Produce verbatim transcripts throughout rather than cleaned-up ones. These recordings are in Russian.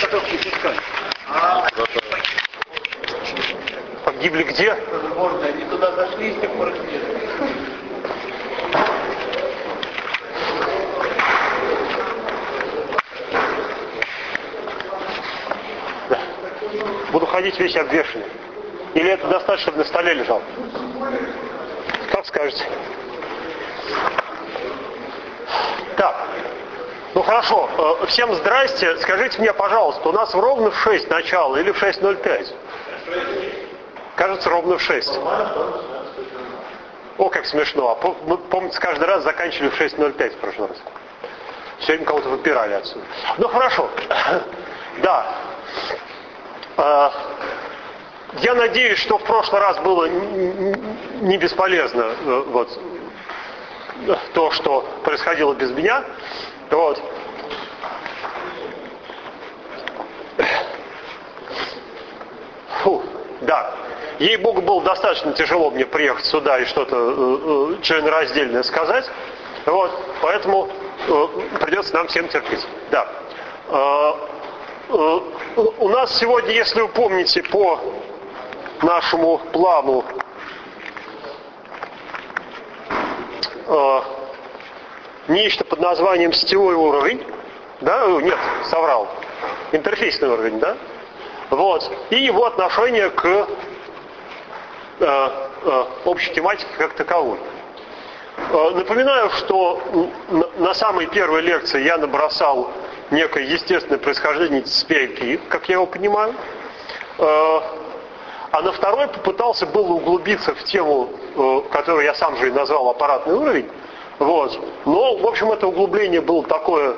готов не пускать. Погибли где? Можно, они туда зашли, с тех пор их нет. Да. Буду ходить весь обвешанный. Или это достаточно, чтобы на столе лежал? Как скажете. Так. Ну хорошо. Всем здрасте. Скажите мне, пожалуйста, у нас ровно в шесть начало или в шесть ноль пять? Кажется, ровно в шесть. О, как смешно. А мы, помните, каждый раз заканчивали в шесть ноль пять в прошлый раз. Все время кого-то выпирали отсюда. Ну хорошо. Да. Я надеюсь, что в прошлый раз было не бесполезно вот, то, что происходило без меня. Вот. Фу, да. Ей-богу, было достаточно тяжело мне приехать сюда и что-то э, э, членораздельное сказать. Вот. Поэтому э, придется нам всем терпеть. Да. Э, э, у нас сегодня, если вы помните, по нашему плану э, нечто под названием сетевой уровень. Да? Нет, соврал. Интерфейсный уровень, да? Вот. И его отношение к э, э, общей тематике как таковой. Э, напоминаю, что на, на самой первой лекции я набросал некое естественное происхождение ти си пи ай пи, как я его понимаю. Э, а на второй попытался было углубиться в тему, э, которую я сам же и назвал аппаратный уровень. Вот. Но, в общем, это углубление было такое,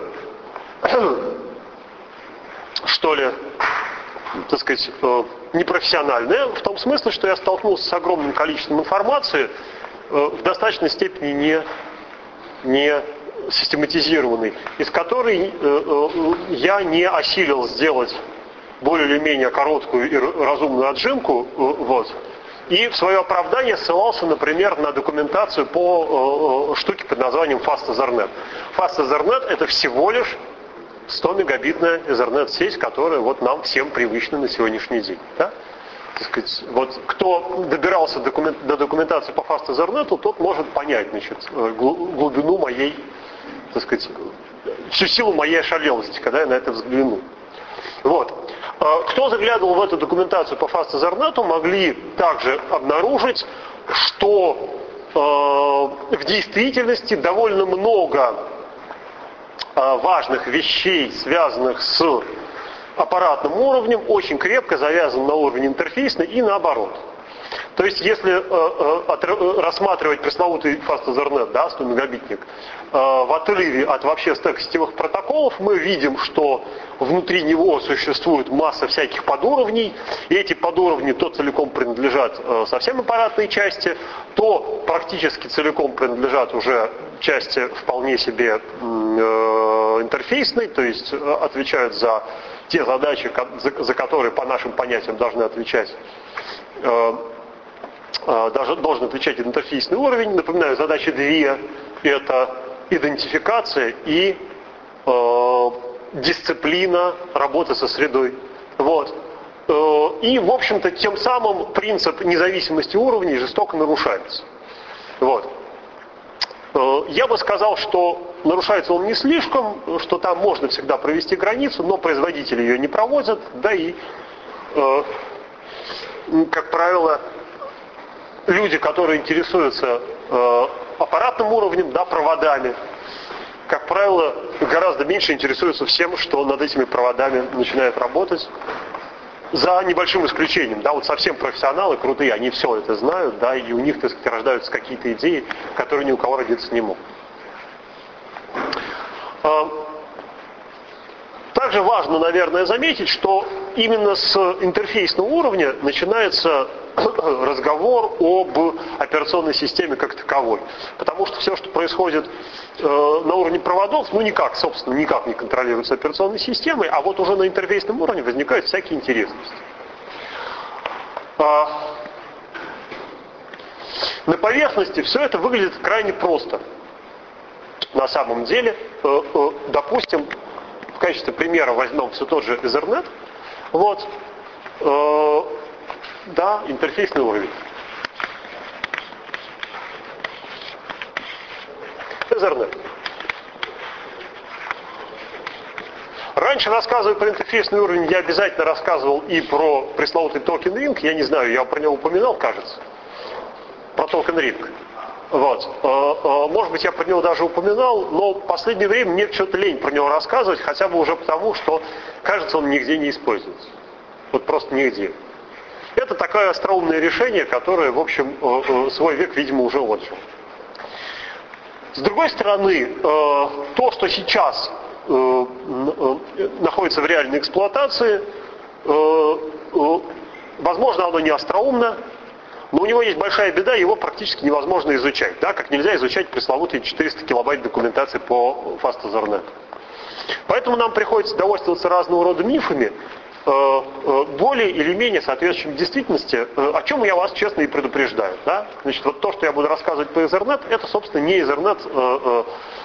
что ли, так сказать, непрофессиональное, в том смысле, что я столкнулся с огромным количеством информации, в достаточной степени не, не систематизированной, из которой я не осилил сделать более или менее короткую и разумную отжимку, вот, и в свое оправдание ссылался, например, на документацию по штуке под названием Fast Ethernet. Fast Ethernet — это всего лишь сто мегабитная Ethernet-сеть, которая вот нам всем привычна на сегодняшний день. Да? Так сказать, вот кто добирался документ, до документации по Fast Ethernet, тот может понять, значит, глубину моей, так сказать, всю силу моей ошалелости, когда я на это взгляну. Вот. Кто заглядывал в эту документацию по Fast Ethernet, могли также обнаружить, что э, в действительности довольно много важных вещей, связанных с аппаратным уровнем, очень крепко завязан на уровень интерфейсный и наоборот. То есть, если э, э, рассматривать пресловутый Fast Ethernet, да, сто мегабитник, э, в отрыве от вообще стека сетевых протоколов, мы видим, что внутри него существует масса всяких подуровней, и эти подуровни то целиком принадлежат э, совсем аппаратной части, то практически целиком принадлежат уже части вполне себе э, интерфейсной, то есть э, отвечают за те задачи, за, за которые по нашим понятиям должны отвечать э, даже должен отвечать интерфейсный уровень. Напоминаю, задачи две – это идентификация и э, дисциплина работы со средой. Вот. И, в общем-то, тем самым принцип независимости уровней жестоко нарушается. Вот. Я бы сказал, что нарушается он не слишком, что там можно всегда провести границу, но производители ее не проводят, да и, э, как правило, люди, которые интересуются э, аппаратным уровнем, да, проводами, как правило, гораздо меньше интересуются всем, что над этими проводами начинает работать. За небольшим исключением, да, вот совсем профессионалы крутые, они все это знают, да, и у них, так сказать, рождаются какие-то идеи, которые ни у кого родиться не могут. Также важно, наверное, заметить, что именно с интерфейсного уровня начинается разговор об операционной системе как таковой. Потому что все, что происходит э, на уровне проводов, ну никак, собственно, никак не контролируется операционной системой, а вот уже на интерфейсном уровне возникают всякие интересности. А, на поверхности все это выглядит крайне просто. На самом деле, э, э, допустим, в качестве примера возьмем все тот же Ethernet. Вот. Э, да, интерфейсный уровень. Ethernet. Раньше, рассказывая про интерфейсный уровень, я обязательно рассказывал и про пресловутый токен ринг. Я не знаю, я про него упоминал, кажется. Про токен ринг. Вот. Может быть, я про него даже упоминал, но в последнее время мне что-то лень про него рассказывать, хотя бы уже потому, что, кажется, он нигде не используется. Вот просто нигде. Это такое остроумное решение, которое, в общем, свой век, видимо, уже отжил. С другой стороны, то, что сейчас находится в реальной эксплуатации, возможно, оно не остроумно, но у него есть большая беда, его практически невозможно изучать. Да? Как нельзя изучать пресловутые четыреста килобайт документации по Fast Ethernet. Поэтому нам приходится довольствоваться разного рода мифами, более или менее соответствующими действительности, о чем я вас честно и предупреждаю. Да? Значит, вот то, что я буду рассказывать по Ethernet, это, собственно, не Ethernet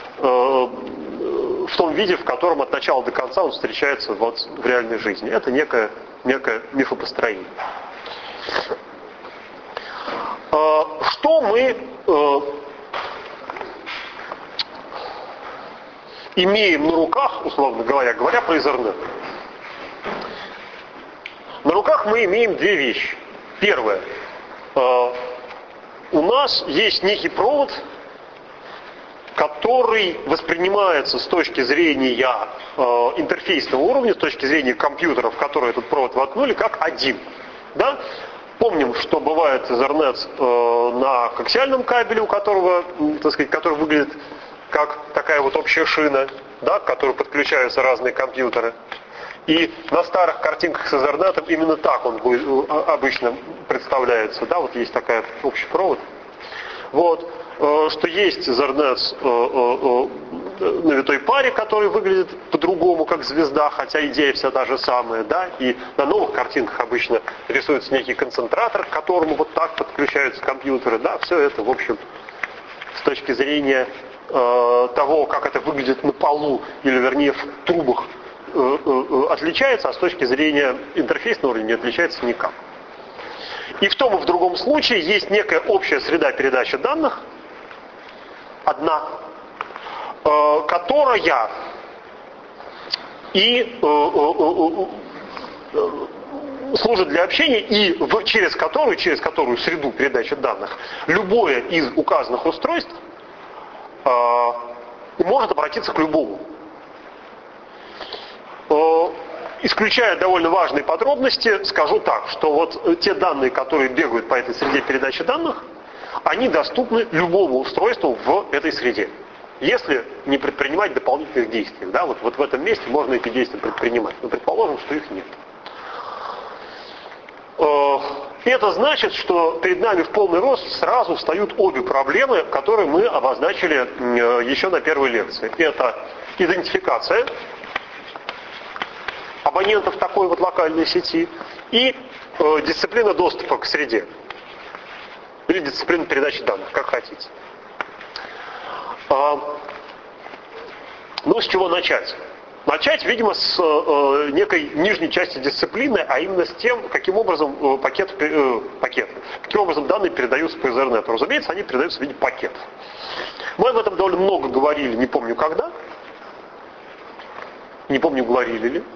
в том виде, в котором от начала до конца он встречается вот в реальной жизни. Это некое, некое мифопостроение. Что мы имеем на руках, условно говоря, говоря про Ethernet? На руках мы имеем две вещи. Первое. У нас есть некий провод, который воспринимается с точки зрения э, интерфейсного уровня, с точки зрения компьютеров, которые этот провод воткнули, как один. Да? Помним, что бывает Ethernet э, на коаксиальном кабеле, у которого, так сказать, который выглядит как такая вот общая шина, да, к которой подключаются разные компьютеры. И на старых картинках с Ethernet именно так он будет, обычно представляется. Да? Вот есть такая общий провод. Вот. Что есть Ethernet на витой паре, который выглядит по-другому, как звезда, хотя идея вся та же самая, да, и на новых картинках обычно рисуется некий концентратор, к которому вот так подключаются компьютеры, да, все это, в общем, с точки зрения э, того, как это выглядит на полу, или вернее в трубах, э, э, отличается, а с точки зрения интерфейсного уровня не отличается никак. И в том и в другом случае есть некая общая среда передачи данных, одна, э, которая и э, э, э, служит для общения, и в, через которую, через которую среду передачи данных любое из указанных устройств э, может обратиться к любому. Э, исключая довольно важные подробности, скажу так, что вот те данные, которые бегают по этой среде передачи данных, они доступны любому устройству в этой среде, если не предпринимать дополнительных действий. Да? Вот, вот в этом месте можно эти действия предпринимать, но предположим, что их нет. Это значит, что перед нами в полный рост сразу встают обе проблемы, которые мы обозначили еще на первой лекции. Это идентификация абонентов такой вот локальной сети и дисциплина доступа к среде. Или дисциплина передачи данных, как хотите. Ну, с чего начать? Начать, видимо, с э, некой нижней части дисциплины, а именно с тем, каким образом э, пакет, э, пакет, каким образом данные передаются по Ethernet. Разумеется, они передаются в виде пакетов. Мы об этом довольно много говорили, не помню когда. Не помню, говорили ли.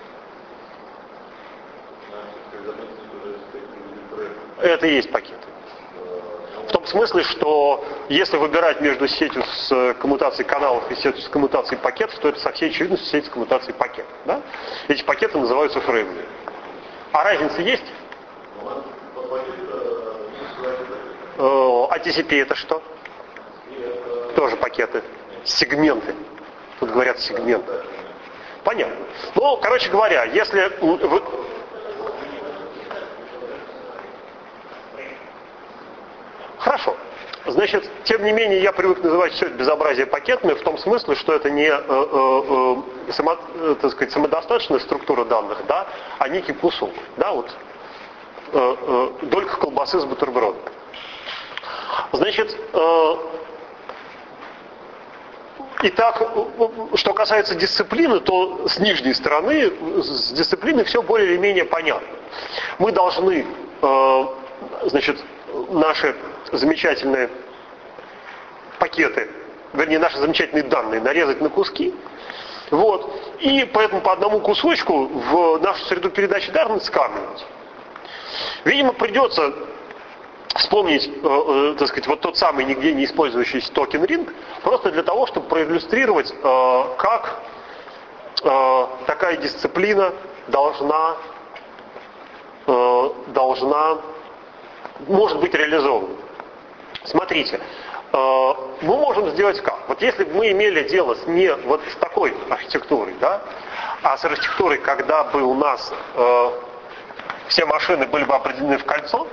Это и есть пакеты. В том смысле, что если выбирать между сетью с коммутацией каналов и сетью с коммутацией пакетов, то это со всей очевидностью сеть с коммутацией пакетов. Да? Эти пакеты называются фреймами. А разница есть? А ти си пи это что? Тоже пакеты. Сегменты. Тут говорят сегменты. Понятно. Ну, короче говоря, если вы... Хорошо. Значит, тем не менее, я привык называть все это безобразие пакетами в том смысле, что это не э, э, само, э, так сказать, самодостаточная структура данных, да, а некий кусок. Да, вот, э, э, долька колбасы с бутербродом. Значит, э, Итак, что касается дисциплины, то с нижней стороны, с дисциплиной все более или менее понятно. Мы должны, значит, наши замечательные пакеты, вернее, наши замечательные данные нарезать на куски, вот, и поэтому по одному кусочку в нашу среду передачи данных скармливать. Видимо, придется вспомнить, э, э, так сказать, вот тот самый нигде не использующийся токен ринг, просто для того, чтобы проиллюстрировать, э, как э, такая дисциплина должна, э, должна, может быть реализована. Смотрите, э, мы можем сделать как? Вот если бы мы имели дело с не вот с такой архитектурой, да, а с архитектурой, когда бы у нас э, все машины были бы определены в кольцо,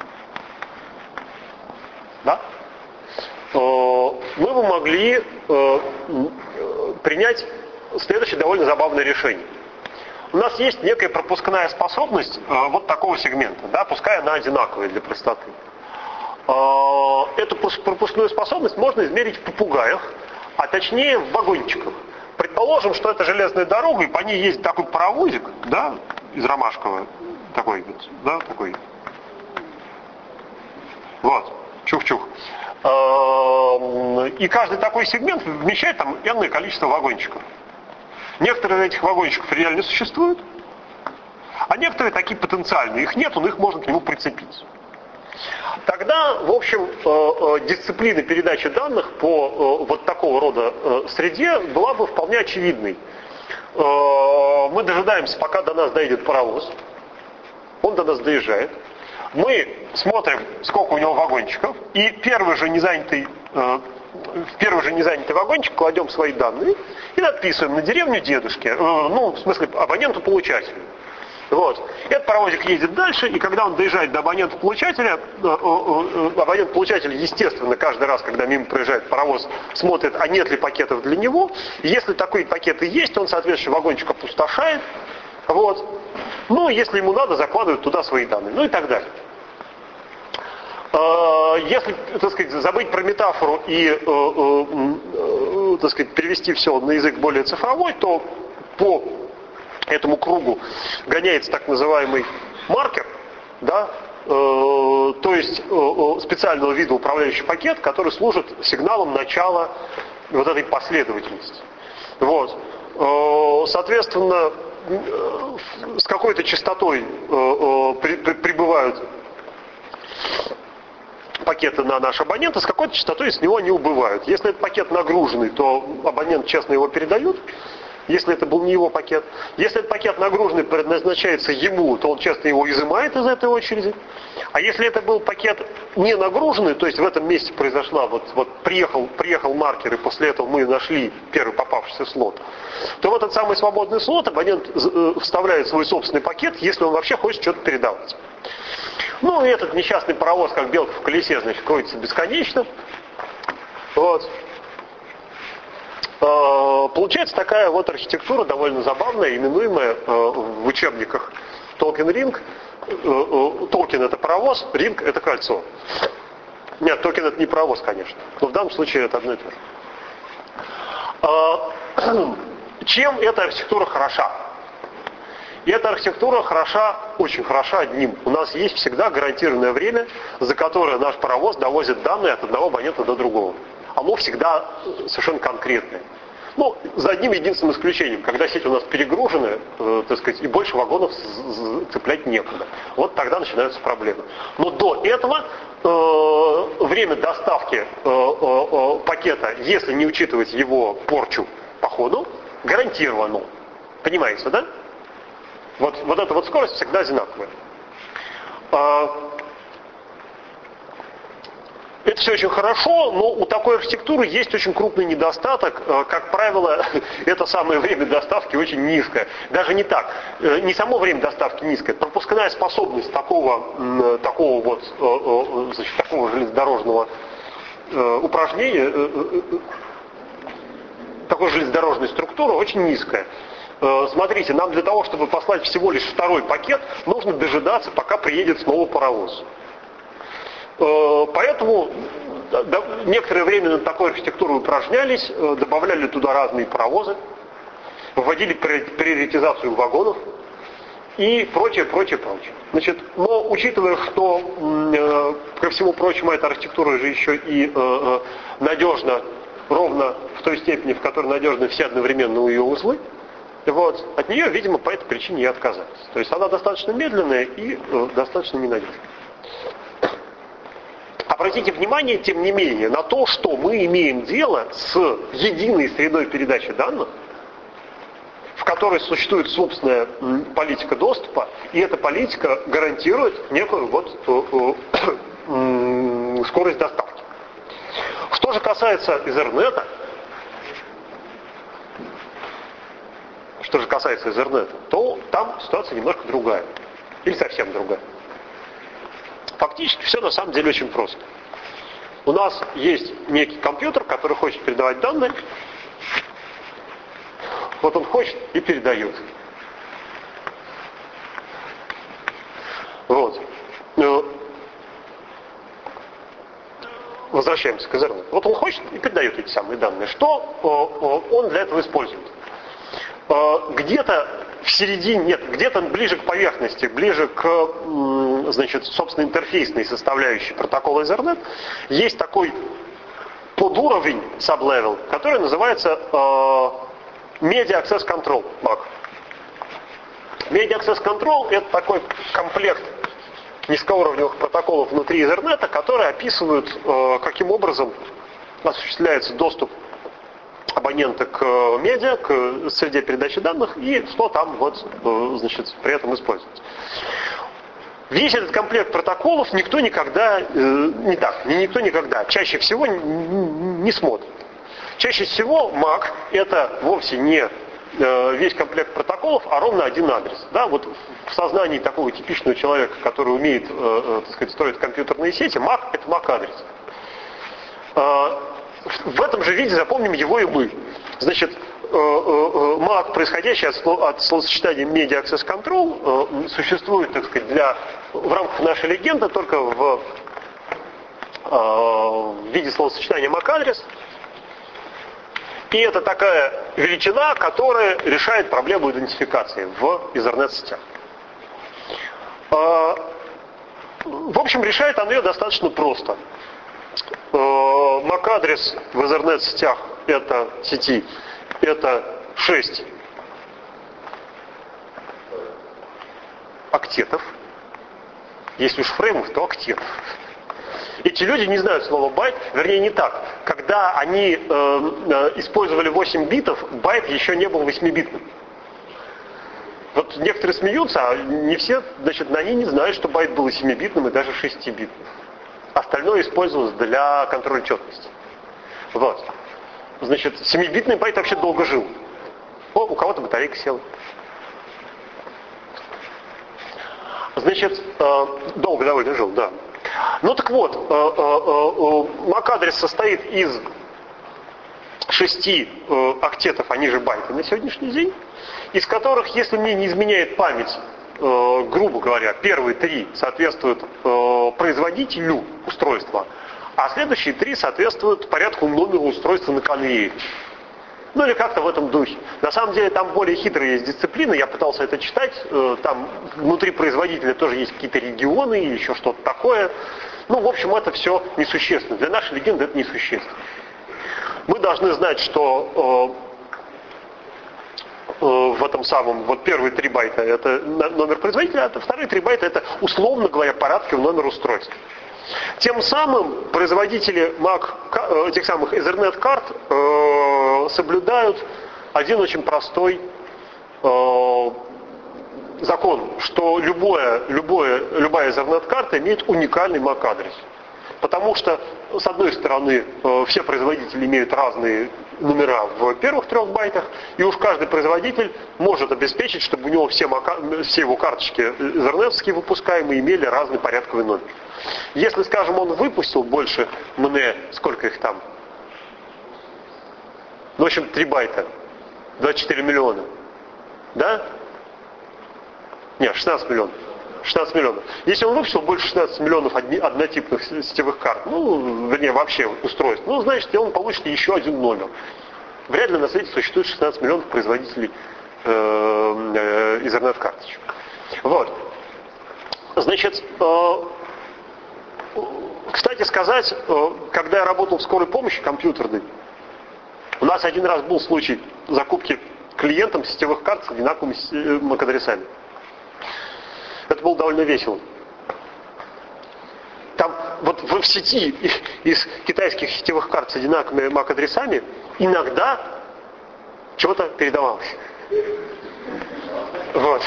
да, мы бы могли э, принять следующее довольно забавное решение. У нас есть некая пропускная способность э, вот такого сегмента, да, пускай она одинаковая для простоты. Э, эту пропускную способность можно измерить в попугаях, а точнее в вагончиках. Предположим, что это железная дорога, и по ней есть такой паровозик, да, из ромашкового, такой вот, да, такой. Вот. Чух-чух. И каждый такой сегмент вмещает там энное количество вагончиков. Некоторые из этих вагончиков реально существуют, а некоторые такие потенциальные. Их нет, но их можно к нему прицепить. Тогда, в общем, дисциплина передачи данных по вот такого рода среде была бы вполне очевидной. Мы дожидаемся, пока до нас доедет паровоз. Он до нас доезжает. Мы смотрим, сколько у него вагончиков, и первый же незанятый, э, в первый же незанятый вагончик кладем свои данные и надписываем на деревню дедушки, э, ну, в смысле, абоненту-получателю. Вот. Этот паровозик едет дальше, и когда он доезжает до абонента-получателя, э, э, абонент-получатель, естественно, каждый раз, когда мимо проезжает паровоз, смотрит, а нет ли пакетов для него. И если такие пакеты есть, он, соответственно, вагончик опустошает. Вот. Ну, если ему надо, закладывают туда свои данные, ну и так далее. Если, так сказать, забыть про метафору и, так сказать, перевести все на язык более цифровой, то по этому кругу гоняется так называемый маркер, да, то есть специального вида управляющий пакет, который служит сигналом начала вот этой последовательности. Вот. Соответственно, с какой-то частотой прибывают пакеты на наш абонент, и с какой-то частотой с него они убывают. Если этот пакет нагруженный, то абонент честно его передает, если это был не его пакет. Если этот пакет нагруженный предназначается ему, то он честно его изымает из этой очереди. А если это был пакет не нагруженный, то есть в этом месте произошла, вот, вот приехал, приехал маркер, и после этого мы нашли первый попавшийся слот, то в этот самый свободный слот абонент вставляет свой собственный пакет, если он вообще хочет что-то передавать. Ну и этот несчастный паровоз, как белка в колесе, значит, крутится бесконечно. Вот. Получается такая вот архитектура довольно забавная, именуемая в учебниках токен ринг. Токен это паровоз, ринг это кольцо. Нет, токен это не паровоз, конечно. Но в данном случае это одно и то же. Чем эта архитектура хороша? И эта архитектура хороша, очень хороша одним. У нас есть всегда гарантированное время, за которое наш паровоз довозит данные от одного абонента до другого. Оно всегда совершенно конкретное. Ну, за одним единственным исключением, когда сеть у нас перегружена, э, так сказать, и больше вагонов цеплять некуда. Вот тогда начинаются проблемы. Но до этого э, время доставки э, э, пакета, если не учитывать его порчу по ходу, гарантировано. Понимаете, да? Вот, вот эта вот скорость всегда одинаковая. Это все очень хорошо, но у такой архитектуры есть очень крупный недостаток. Как правило, это самое время доставки очень низкое. Даже не так. Не само время доставки низкое. Пропускная способность такого, такого вот, значит, такого железнодорожного упражнения, такой железнодорожной структуры очень низкая. Смотрите, нам для того, чтобы послать всего лишь второй пакет, нужно дожидаться, пока приедет снова паровоз. Поэтому некоторое время над такой архитектурой упражнялись, добавляли туда разные паровозы, вводили приоритизацию вагонов и прочее, прочее, прочее. Значит, но учитывая, что ко всему прочему эта архитектура же еще и надежна ровно в той степени, в которой надежны все одновременно ее узлы, вот, от нее, видимо, по этой причине и отказались. То есть она достаточно медленная и достаточно ненадежная. Обратите внимание, тем не менее, на то, что мы имеем дело с единой средой передачи данных, в которой существует собственная политика доступа, и эта политика гарантирует некую вот скорость доставки. Что же касается Ethernet, что же касается Ethernet, то там ситуация немножко другая. Или совсем другая. Фактически все на самом деле очень просто. У нас есть некий компьютер, который хочет передавать данные. Вот он хочет и передает. Вот. Возвращаемся к Ethernet. Вот он хочет и передает эти самые данные. Что он для этого использует? Где-то в середине, нет, где-то ближе к поверхности, ближе к, значит, собственно, интерфейсной составляющей протокола Ethernet, есть такой подуровень, sublevel, который называется Media Access Control, мак. Media Access Control — это такой комплект низкоуровневых протоколов внутри Ethernet, которые описывают, каким образом осуществляется доступ абонента к медиа, к среде передачи данных, и что там вот, значит, при этом используется. Весь этот комплект протоколов никто никогда, не так, никто никогда, чаще всего не смотрит. Чаще всего мак — это вовсе не весь комплект протоколов, а ровно один адрес. Да, вот в сознании такого типичного человека, который умеет, так сказать, строить компьютерные сети, мак — это мак-адрес. В этом же виде запомним его и мы. Значит, мак, происходящий от, от словосочетания Media Access Control, существует, так сказать, для, в рамках нашей легенды только в, в виде словосочетания мак-адрес. И это такая величина, которая решает проблему идентификации в Ethernet-сетях. В общем, решает она ее достаточно просто. мак-адрес в Ethernet-сетях это сети, это шесть октетов. Если уж фреймов, то октетов. Эти люди не знают слова байт, вернее не так. Когда они э, э, использовали восемь битов, байт еще не был восьмибитным. Вот некоторые смеются, а не все, значит, они не знают, что байт был семибитным и даже шестибитным. Остальное использовалось для контроля четкости. Вот. Значит, семибитный байт вообще долго жил. О, у кого-то батарейка села. Значит, э, долго довольно жил, да. Ну так вот, э, э, э, мак-адрес состоит из шести э, октетов, они же байты на сегодняшний день, из которых, если мне не изменяет память, э, грубо говоря, первые три соответствуют э, производителю устройства, а следующие три соответствуют порядку номера устройства на конвейере. Ну или как-то в этом духе. На самом деле там более хитрые есть дисциплины, я пытался это читать, там внутри производителя тоже есть какие-то регионы или еще что-то такое. Ну, в общем, это все несущественно. Для нашей легенды это несущественно. Мы должны знать, что э, э, в этом самом, вот первые три байта это номер производителя, а вторые три байта это, условно говоря, порядковый номер устройства. Тем самым производители Mac, этих самых Ethernet карт э, соблюдают один очень простой э, закон, что любое, любое, любая Ethernet карта имеет уникальный мак-адрес. Потому что, с одной стороны, э, все производители имеют разные номера в первых трех байтах, и уж каждый производитель может обеспечить, чтобы у него все, мака, все его карточки Ethernet-ские выпускаемые имели разный порядковый номер. Если, скажем, он выпустил больше мне, сколько их там? Ну, в общем, три байта. двадцать четыре миллиона. Да? Нет, шестнадцать миллионов. шестнадцать миллионов. Если он выпустил больше шестнадцати миллионов одни, однотипных сетевых карт, ну, вернее, вообще устройств, ну, значит, он получит еще один номер. Вряд ли на свете существует шестнадцать миллионов производителей э, э, Ethernet-карточек. Вот. Значит, э, кстати сказать, э, когда я работал в скорой помощи компьютерной, у нас один раз был случай закупки клиентам сетевых карт с одинаковыми эм-адресами. Это было довольно весело. Там вот в сети из китайских сетевых карт с одинаковыми эм-адресами иногда чего-то передавалось. Вот.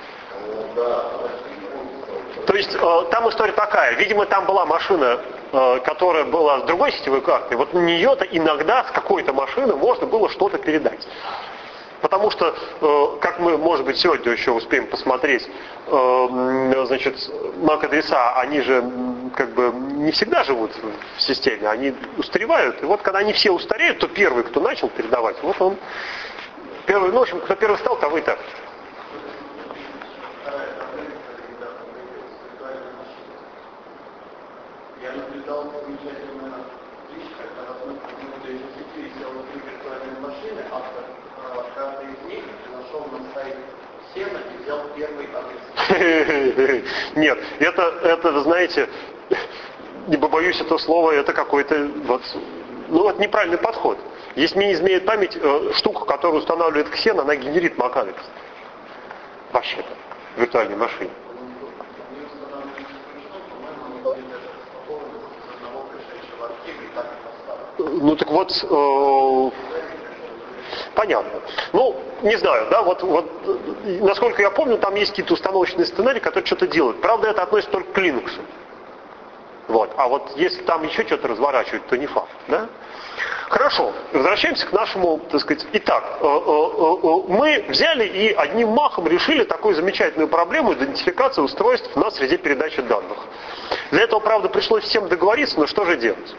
То есть э, там история такая. Видимо, там была машина, э, которая была с другой сетевой картой. Вот на нее-то иногда с какой-то машины можно было что-то передать. Потому что, э, как мы, может быть, сегодня еще успеем посмотреть, э, значит, эм-адреса, они же как бы не всегда живут в системе, они устаревают. И вот когда они все устареют, то первый, кто начал передавать, вот он первый, ну, в общем, кто первый стал, того и так. Я наблюдал замечательную вещь, когда в одной какой-то сети висела три виртуальные машины, автор каждой из них нашел на сайте Сена и взял первый адрес. Нет, это, это, вы знаете, не побоюсь этого слова, это какой-то вот, ну, это неправильный подход. Если мне не изменяет память, штука, которую устанавливает Xen, она генерит MAC-адрес. Вообще-то, в виртуальной машине. Ну так вот, э, понятно. Ну, не знаю, да, вот, вот, насколько я помню, там есть какие-то установочные сценарии, которые что-то делают. Правда, это относится только к Linux. Вот. А вот если там еще что-то разворачивать, то не факт, да? Хорошо, возвращаемся к нашему, так сказать, итак, э, э, э, мы взяли и одним махом решили такую замечательную проблему идентификации устройств на среде передачи данных. Для этого, правда, пришлось всем договориться, но что же делать?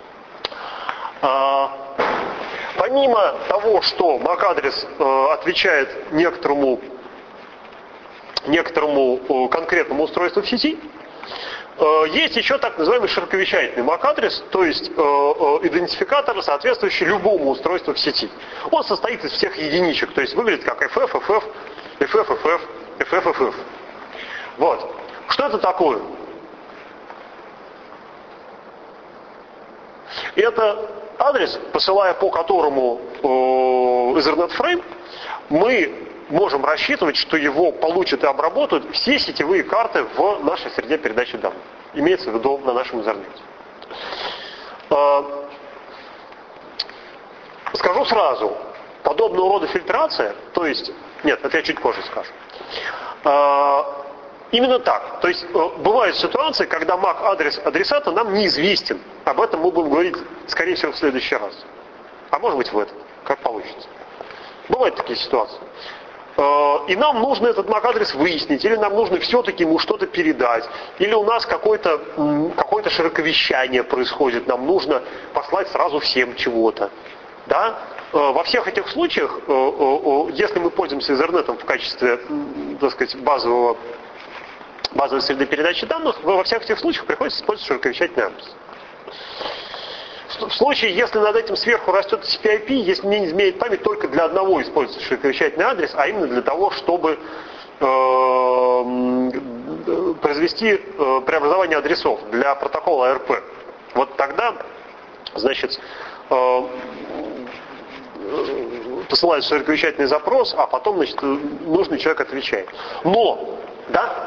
А, помимо того, что MAC-адрес э, отвечает некоторому, некоторому э, конкретному устройству в сети, э, есть еще так называемый широковещательный MAC-адрес, то есть э, э, идентификатор, соответствующий любому устройству в сети. Он состоит из всех единичек, то есть выглядит как эф эф, эф эф, эф эф, эф эф, эф эф, эф эф. Вот. Что это такое? Это адрес, посылая по которому э, Ethernet Frame, мы можем рассчитывать, что его получат и обработают все сетевые карты в нашей среде передачи данных. Имеется в виду на нашем Ethernet. Э, скажу сразу, подобного рода фильтрация, то есть, нет, это я чуть позже скажу. Э, Именно так. То есть э, бывают ситуации, когда MAC-адрес адресата нам неизвестен. Об этом мы будем говорить, скорее всего, в следующий раз. А может быть в этом, как получится. Бывают такие ситуации. Э, и нам нужно этот MAC-адрес выяснить, или нам нужно все-таки ему что-то передать, или у нас какое-то, м, какое-то широковещание происходит, нам нужно послать сразу всем чего-то. Да? Э, во всех этих случаях, э, э, э, если мы пользуемся Ethernet в качестве, э, так сказать, базового базовой среды передачи данных, во всех этих случаях приходится использовать широковещательный адрес. В случае, если над этим сверху растет си пи ай пи, если мне не изменяет память, только для одного используется широковещательный адрес, а именно для того, чтобы э, произвести э, преобразование адресов для протокола эй эр пи. Вот тогда, значит, э, посылается широковещательный запрос, а потом, значит, нужный человек отвечает. Но, да?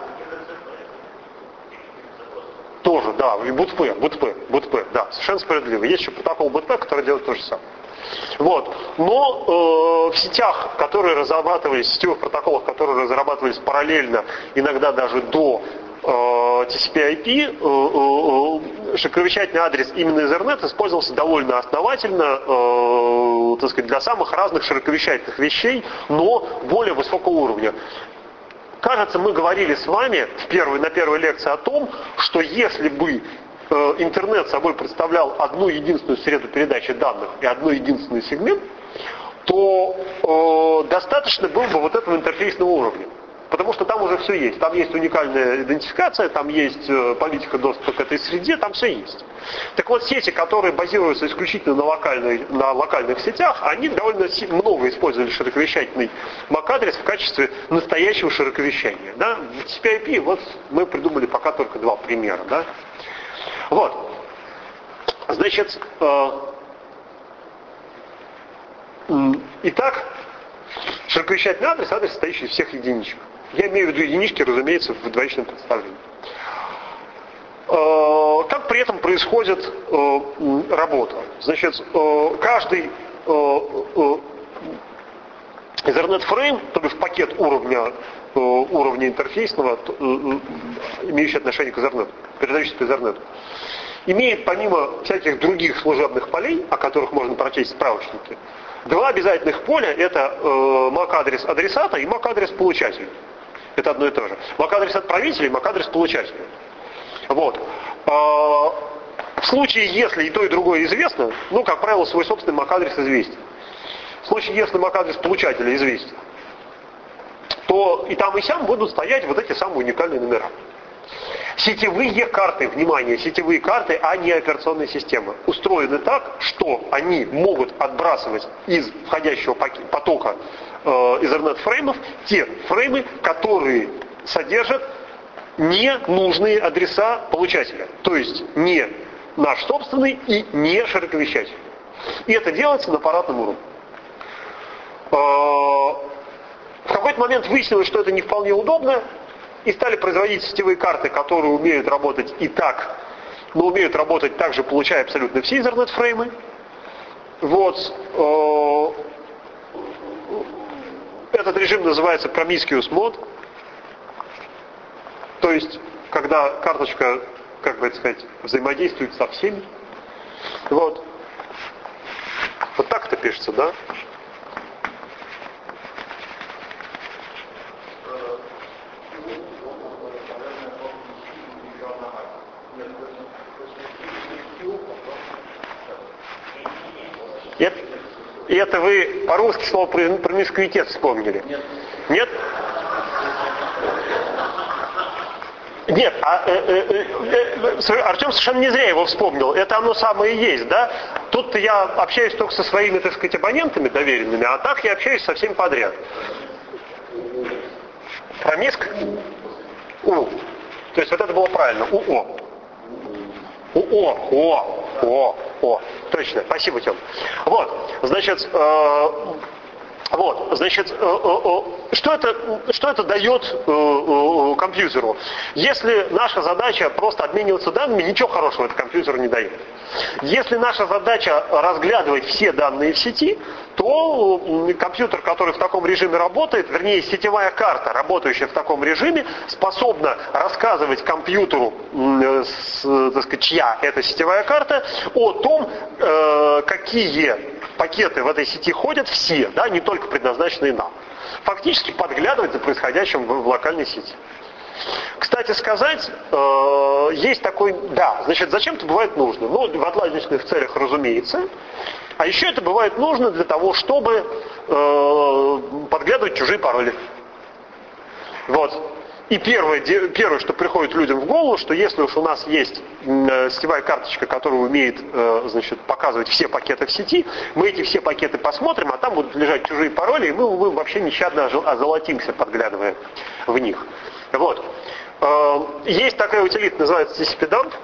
Тоже, да, и БУТП, БУТП, БУТП, да, совершенно справедливо. Есть еще протокол БУТП, который делает то же самое. Вот. Но э, в сетях, которые разрабатывались, в сетевых протоколах, которые разрабатывались параллельно, иногда даже до э, ти си пи ай пи, э, э, широковещательный адрес именно Ethernet использовался довольно основательно, э, так сказать, для самых разных широковещательных вещей, но более высокого уровня. Кажется, мы говорили с вами в первой, на первой лекции о том, что если бы э, интернет собой представлял одну единственную среду передачи данных и одну единственный сегмент, то э, достаточно было бы вот этого интерфейсного уровня. Потому что там уже все есть. Там есть уникальная идентификация, там есть политика доступа к этой среде, там все есть. Так вот, сети, которые базируются исключительно на, локальной, на локальных сетях, они довольно много использовали широковещательный MAC-адрес в качестве настоящего широковещания. Да? В ти си пи ай пи вот мы придумали пока только два примера. Да? Вот. Значит, э, итак, широковещательный адрес, адрес, состоящий из всех единичек. Я имею в виду единички, разумеется, в двоичном представлении. Э, как при этом происходит э, работа? Значит, э, каждый э, э, Ethernet-фрейм, то бишь пакет уровня, э, уровня интерфейсного, э, э, имеющий отношение к Ethernet, передающийся по Ethernet, имеет помимо всяких других служебных полей, о которых можно прочесть в справочнике, два обязательных поля — это э, MAC-адрес адресата и MAC-адрес получателя. Это одно и то же. MAC-адрес отправителя и MAC-адрес получателя. Вот. В случае, если и то, и другое известно, ну, как правило, свой собственный MAC-адрес известен. В случае, если MAC-адрес получателя известен, то и там, и сям будут стоять вот эти самые уникальные номера. Сетевые карты, внимание, сетевые карты, а не операционные системы, устроены так, что они могут отбрасывать из входящего потока э, Ethernet-фреймов те фреймы, которые содержат ненужные адреса получателя. То есть не наш собственный и не широковещатель. И это делается на аппаратном уровне. В какой-то момент выяснилось, что это не вполне удобно, и стали производить сетевые карты, которые умеют работать и так, но умеют работать также, получая абсолютно все Ethernet-фреймы. Вот. Этот режим называется Promiscuous Mode. То есть, когда карточка, как бы это сказать, взаимодействует со всеми. Вот. Вот так это пишется, да? Это, это вы по-русски слово промискуитет вспомнили? Нет. Нет? Нет, а, э, э, э, Артем совершенно не зря его вспомнил. Это оно самое и есть, да? Тут я общаюсь только со своими, так сказать, абонентами доверенными, а так я общаюсь со всеми подряд. Промиск? У. То есть вот это было правильно. УО. УО. О. О. О. Точно. Спасибо, Тём. Вот. Значит, э, вот. Значит, э, э, что это, что это дает э, э, компьютеру? Если наша задача просто обмениваться данными, ничего хорошего это компьютеру не дает. Если наша задача разглядывать все данные в сети, то компьютер, который в таком режиме работает, вернее, сетевая карта, работающая в таком режиме, способна рассказывать компьютеру, так сказать, чья это сетевая карта, о том, какие пакеты в этой сети ходят все, да, не только предназначенные нам. Фактически подглядывать за происходящим в локальной сети. Кстати сказать, э, есть такой, да, значит, зачем это бывает нужно? Ну, в отладочных целях, разумеется. А еще это бывает нужно для того, чтобы э, подглядывать чужие пароли. Вот. И первое, первое, что приходит людям в голову, что если уж у нас есть э, сетевая карточка, которая умеет э, значит, показывать все пакеты в сети, мы эти все пакеты посмотрим, а там будут лежать чужие пароли, и мы, мы вообще нещадно озолотимся, подглядывая в них. Вот. Э, есть такая утилита, называется ти си пи дамп.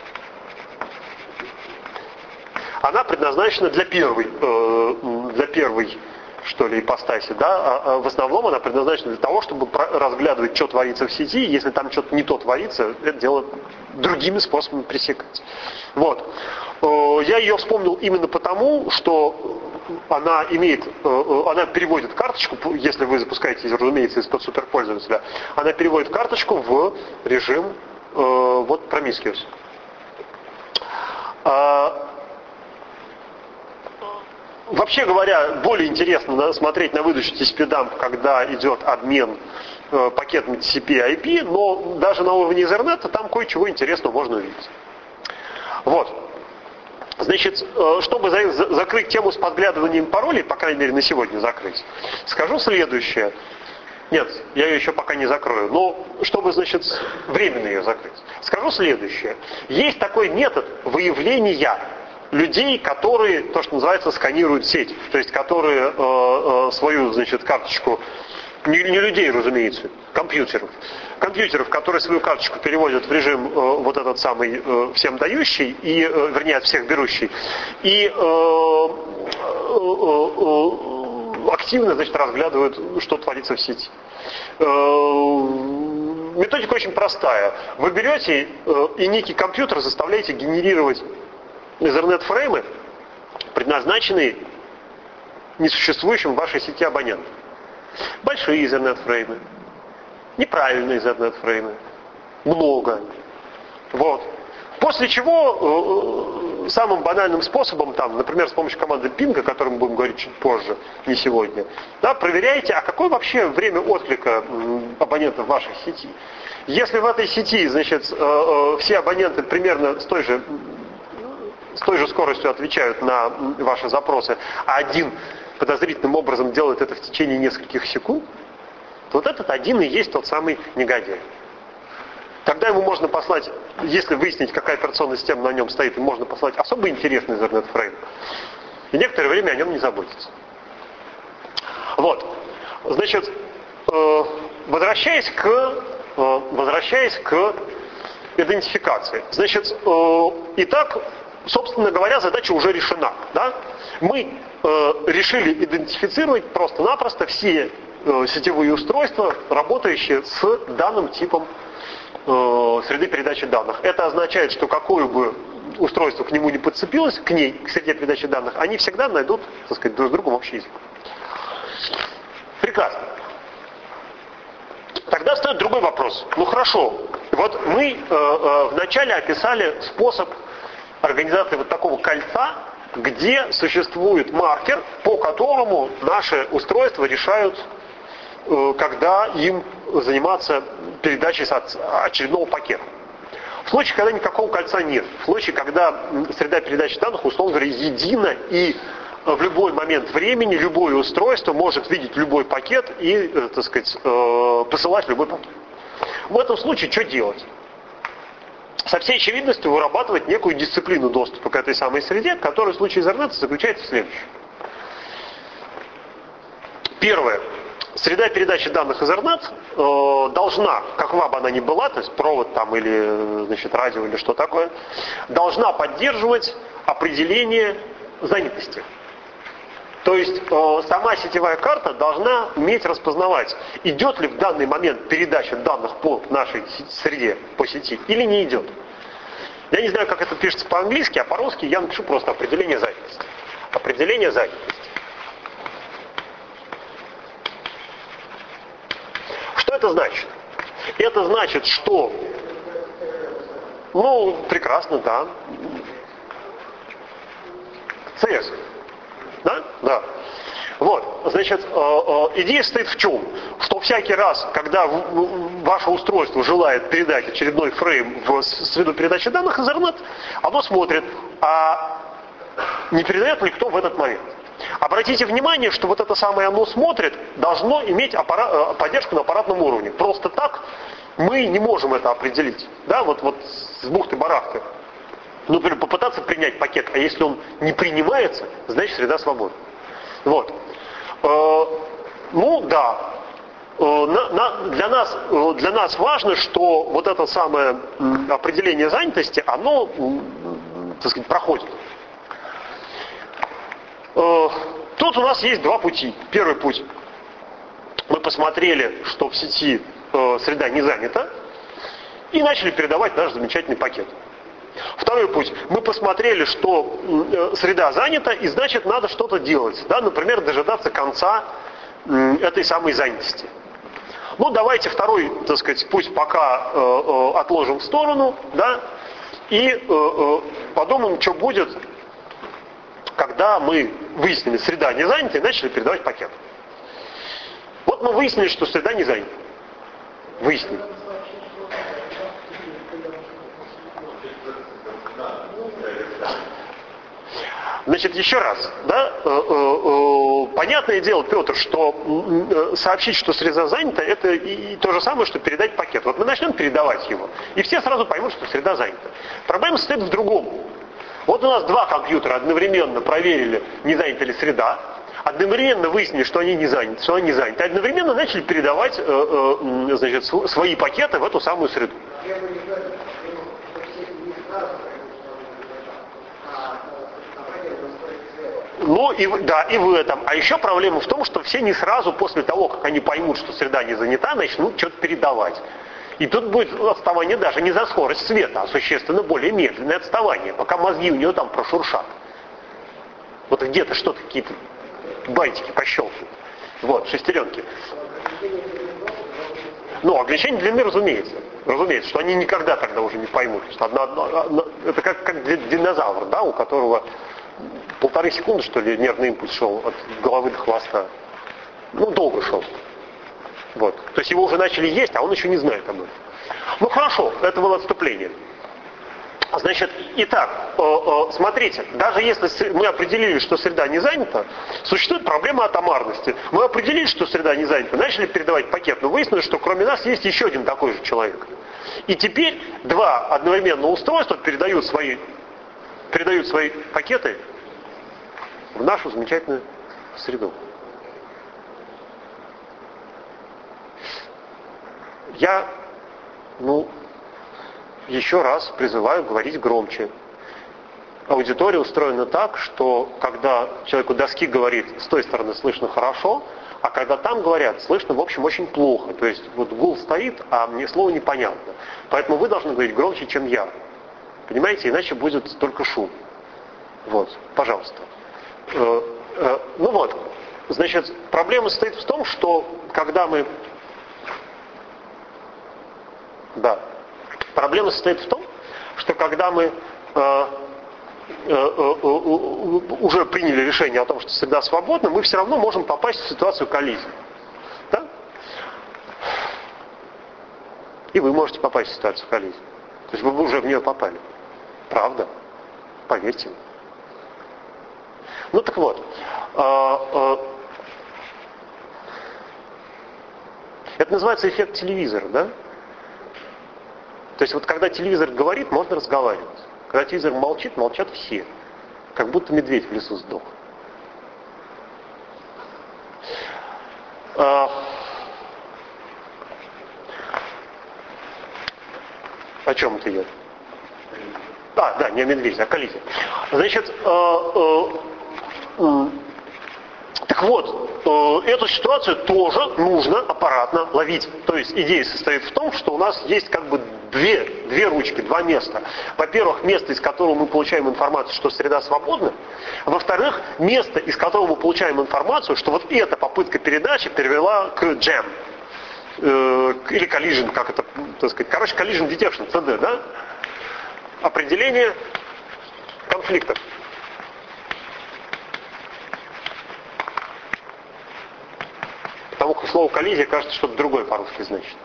Она предназначена для первой, э, для первой что ли, ипостаси, да, а, а в основном она предназначена для того, чтобы разглядывать, что творится в сети, и если там что-то не то творится, это дело другими способами пресекать. Вот. Я ее вспомнил именно потому, что она имеет, она переводит карточку, если вы запускаете, разумеется, из-под суперпользователя, она переводит карточку в режим вот Promiscuous. Вообще говоря, более интересно смотреть на выдачу ти си пи дамп, когда идет обмен э, пакетами ти си пи ай пи, но даже на уровне Ethernet там кое-чего интересного можно увидеть. Вот. Значит, э, чтобы за, за, закрыть тему с подглядыванием паролей, по крайней мере на сегодня закрыть, скажу следующее. Нет, я ее еще пока не закрою. Но чтобы, значит, временно ее закрыть. Скажу следующее. Есть такой метод выявления людей, которые, то, что называется, сканируют сеть. То есть, которые э, э, свою, значит, карточку, не, не людей, разумеется, компьютеров. Компьютеров, которые свою карточку переводят в режим э, вот этот самый э, всем дающий, и, э, вернее, от всех берущий. И э, э, э, активно, значит, разглядывают, что творится в сети. Методика очень простая. Вы берете и некий компьютер заставляете генерировать Ethernet-фреймы, предназначенные несуществующим в вашей сети абонентам. Большие Ethernet-фреймы, неправильные Ethernet-фреймы, много. Вот. После чего самым банальным способом, там, например, с помощью команды пинг, о которой мы будем говорить чуть позже, не сегодня, да, проверяете, а какое вообще время отклика абонентов в вашей сети. Если в этой сети, значит, все абоненты примерно с той же, с той же скоростью отвечают на ваши запросы, а один подозрительным образом делает это в течение нескольких секунд, то вот этот один и есть тот самый негодяй. Тогда ему можно послать, если выяснить, какая операционная система на нем стоит, ему можно послать особо интересный Ethernet-фрейм. И некоторое время о нем не заботиться. Вот. Значит, возвращаясь к, возвращаясь к идентификации. Значит, итак, собственно говоря, задача уже решена. Да? Мы решили идентифицировать просто-напросто все сетевые устройства, работающие с данным типом среды передачи данных. Это означает, что какое бы устройство к нему не подцепилось, к ней, к среде передачи данных, они всегда найдут, так сказать, друг с другом общий язык. Прекрасно. Тогда встает другой вопрос. Ну хорошо, вот мы э, э, вначале описали способ организации вот такого кольца, где существует маркер, по которому наши устройства решают, э, когда им заниматься передачей очередного пакета. В случае, когда никакого кольца нет, в случае, когда среда передачи данных, условно говоря, едина, и в любой момент времени любое устройство может видеть любой пакет и, так сказать, посылать любой пакет. В этом случае что делать? Со всей очевидностью вырабатывать некую дисциплину доступа к этой самой среде, которая в случае Ethernet заключается в следующем. Первое. Среда передачи данных Ethernet э, должна, какова бы она ни была, то есть провод там или, значит, радио или что такое, должна поддерживать определение занятости. То есть э, сама сетевая карта должна уметь распознавать, идет ли в данный момент передача данных по нашей среде, по сети, или не идет. Я не знаю, как это пишется по-английски, а по-русски я напишу просто определение занятости. Определение занятости. Что это значит? Это значит, что... Ну, прекрасно, да. си эс. Да? Да. Вот, значит, идея стоит в чем? Что всякий раз, когда ваше устройство желает передать очередной фрейм в среду передачи данных Ethernet, оно смотрит, а не передает ли кто в этот момент. Обратите внимание, что вот это самое оно смотрит, должно иметь аппарат, поддержку на аппаратном уровне. Просто так мы не можем это определить. Да, вот, вот с бухты-барахты. Ну, например, попытаться принять пакет, а если он не принимается, значит среда свободна. Вот. Э, ну, да. Э, на, на, для, нас, э, для нас важно, что вот это самое м, определение занятости, оно, м, так сказать, проходит. Э, тут у нас есть два пути. Первый путь. Мы посмотрели, что в сети э, среда не занята, и начали передавать наш замечательный пакет. Второй путь. Мы посмотрели, что э, среда занята, и значит надо что-то делать. Да? Например, дожидаться конца э, этой самой занятости. Ну, давайте второй, так сказать, путь пока э, э, отложим в сторону, да, и э, э, подумаем, что будет, когда мы выяснили, среда не занята, и начали передавать пакет. Вот мы выяснили, что среда не занята. Выяснили. Значит, еще раз, да, э, э, понятное дело, Петр, что э, сообщить, что среда занята, это и то же самое, что передать пакет. Вот мы начнем передавать его, и все сразу поймут, что среда занята. Проблема состоит в другом. Вот у нас два компьютера одновременно проверили, не занята ли среда, одновременно выяснили, что они не заняты, что они не заняты, одновременно начали передавать э, э, значит, свои пакеты в эту самую среду. Ну, и, да, и в этом. А еще проблема в том, что все не сразу после того, как они поймут, что среда не занята, начнут что-то передавать. И тут будет отставание даже не за скорость света, а существенно более медленное отставание, пока мозги у него там прошуршат. Вот где-то что-то, какие-то байтики пощелкают. Вот, шестеренки. Ну, ограничение длины, разумеется. Разумеется, что они никогда тогда уже не поймут. Что одно, одно, одно, это как, как динозавр, да, у которого полторы секунды, что ли, нервный импульс шел от головы до хвоста. Ну, долго шел. Вот. То есть его уже начали есть, а он еще не знает об этом. Ну, хорошо, это было отступление. Значит, итак, э, э, смотрите, даже если мы определили, что среда не занята, существует проблема атомарности. Мы определили, что среда не занята, начали передавать пакет, но выяснилось, что кроме нас есть еще один такой же человек. И теперь два одновременно устройства передают свои, передают свои пакеты в нашу замечательную среду. Я, ну, еще раз призываю говорить громче. Аудитория устроена так, что когда человек у доски говорит, с той стороны слышно хорошо, а когда там говорят, слышно, в общем, очень плохо. То есть вот гул стоит, а мне слово непонятно. Поэтому вы должны говорить громче, чем я. Понимаете? Иначе будет только шум. Вот, пожалуйста. Э, э, ну вот, значит, проблема состоит в том, что когда мы... Да. Проблема состоит в том, что когда мы э, э, э, уже приняли решение о том, что среда свободна, мы все равно можем попасть в ситуацию коллизии. Да? И вы можете попасть в ситуацию коллизии. То есть вы уже в нее попали. Правда? Поверьте. Ну так вот. Э, э, это называется эффект телевизора, да? То есть вот когда телевизор говорит, можно разговаривать. Когда телевизор молчит, молчат все. Как будто медведь в лесу сдох. А, о чем это я? А, да, не о медведе, а коллизии. Значит, э, э, э, так вот, э, эту ситуацию тоже нужно аппаратно ловить. То есть идея состоит в том, что у нас есть как бы две, две ручки, два места. Во-первых, место, из которого мы получаем информацию, что среда свободна. Во-вторых, место, из которого мы получаем информацию, что вот эта попытка передачи привела к джем. Э, или collision, как это, так сказать. Короче, collision detection, си ди, да? Определение конфликтов. Потому как слово коллизия кажется что-то другое по-русски значит.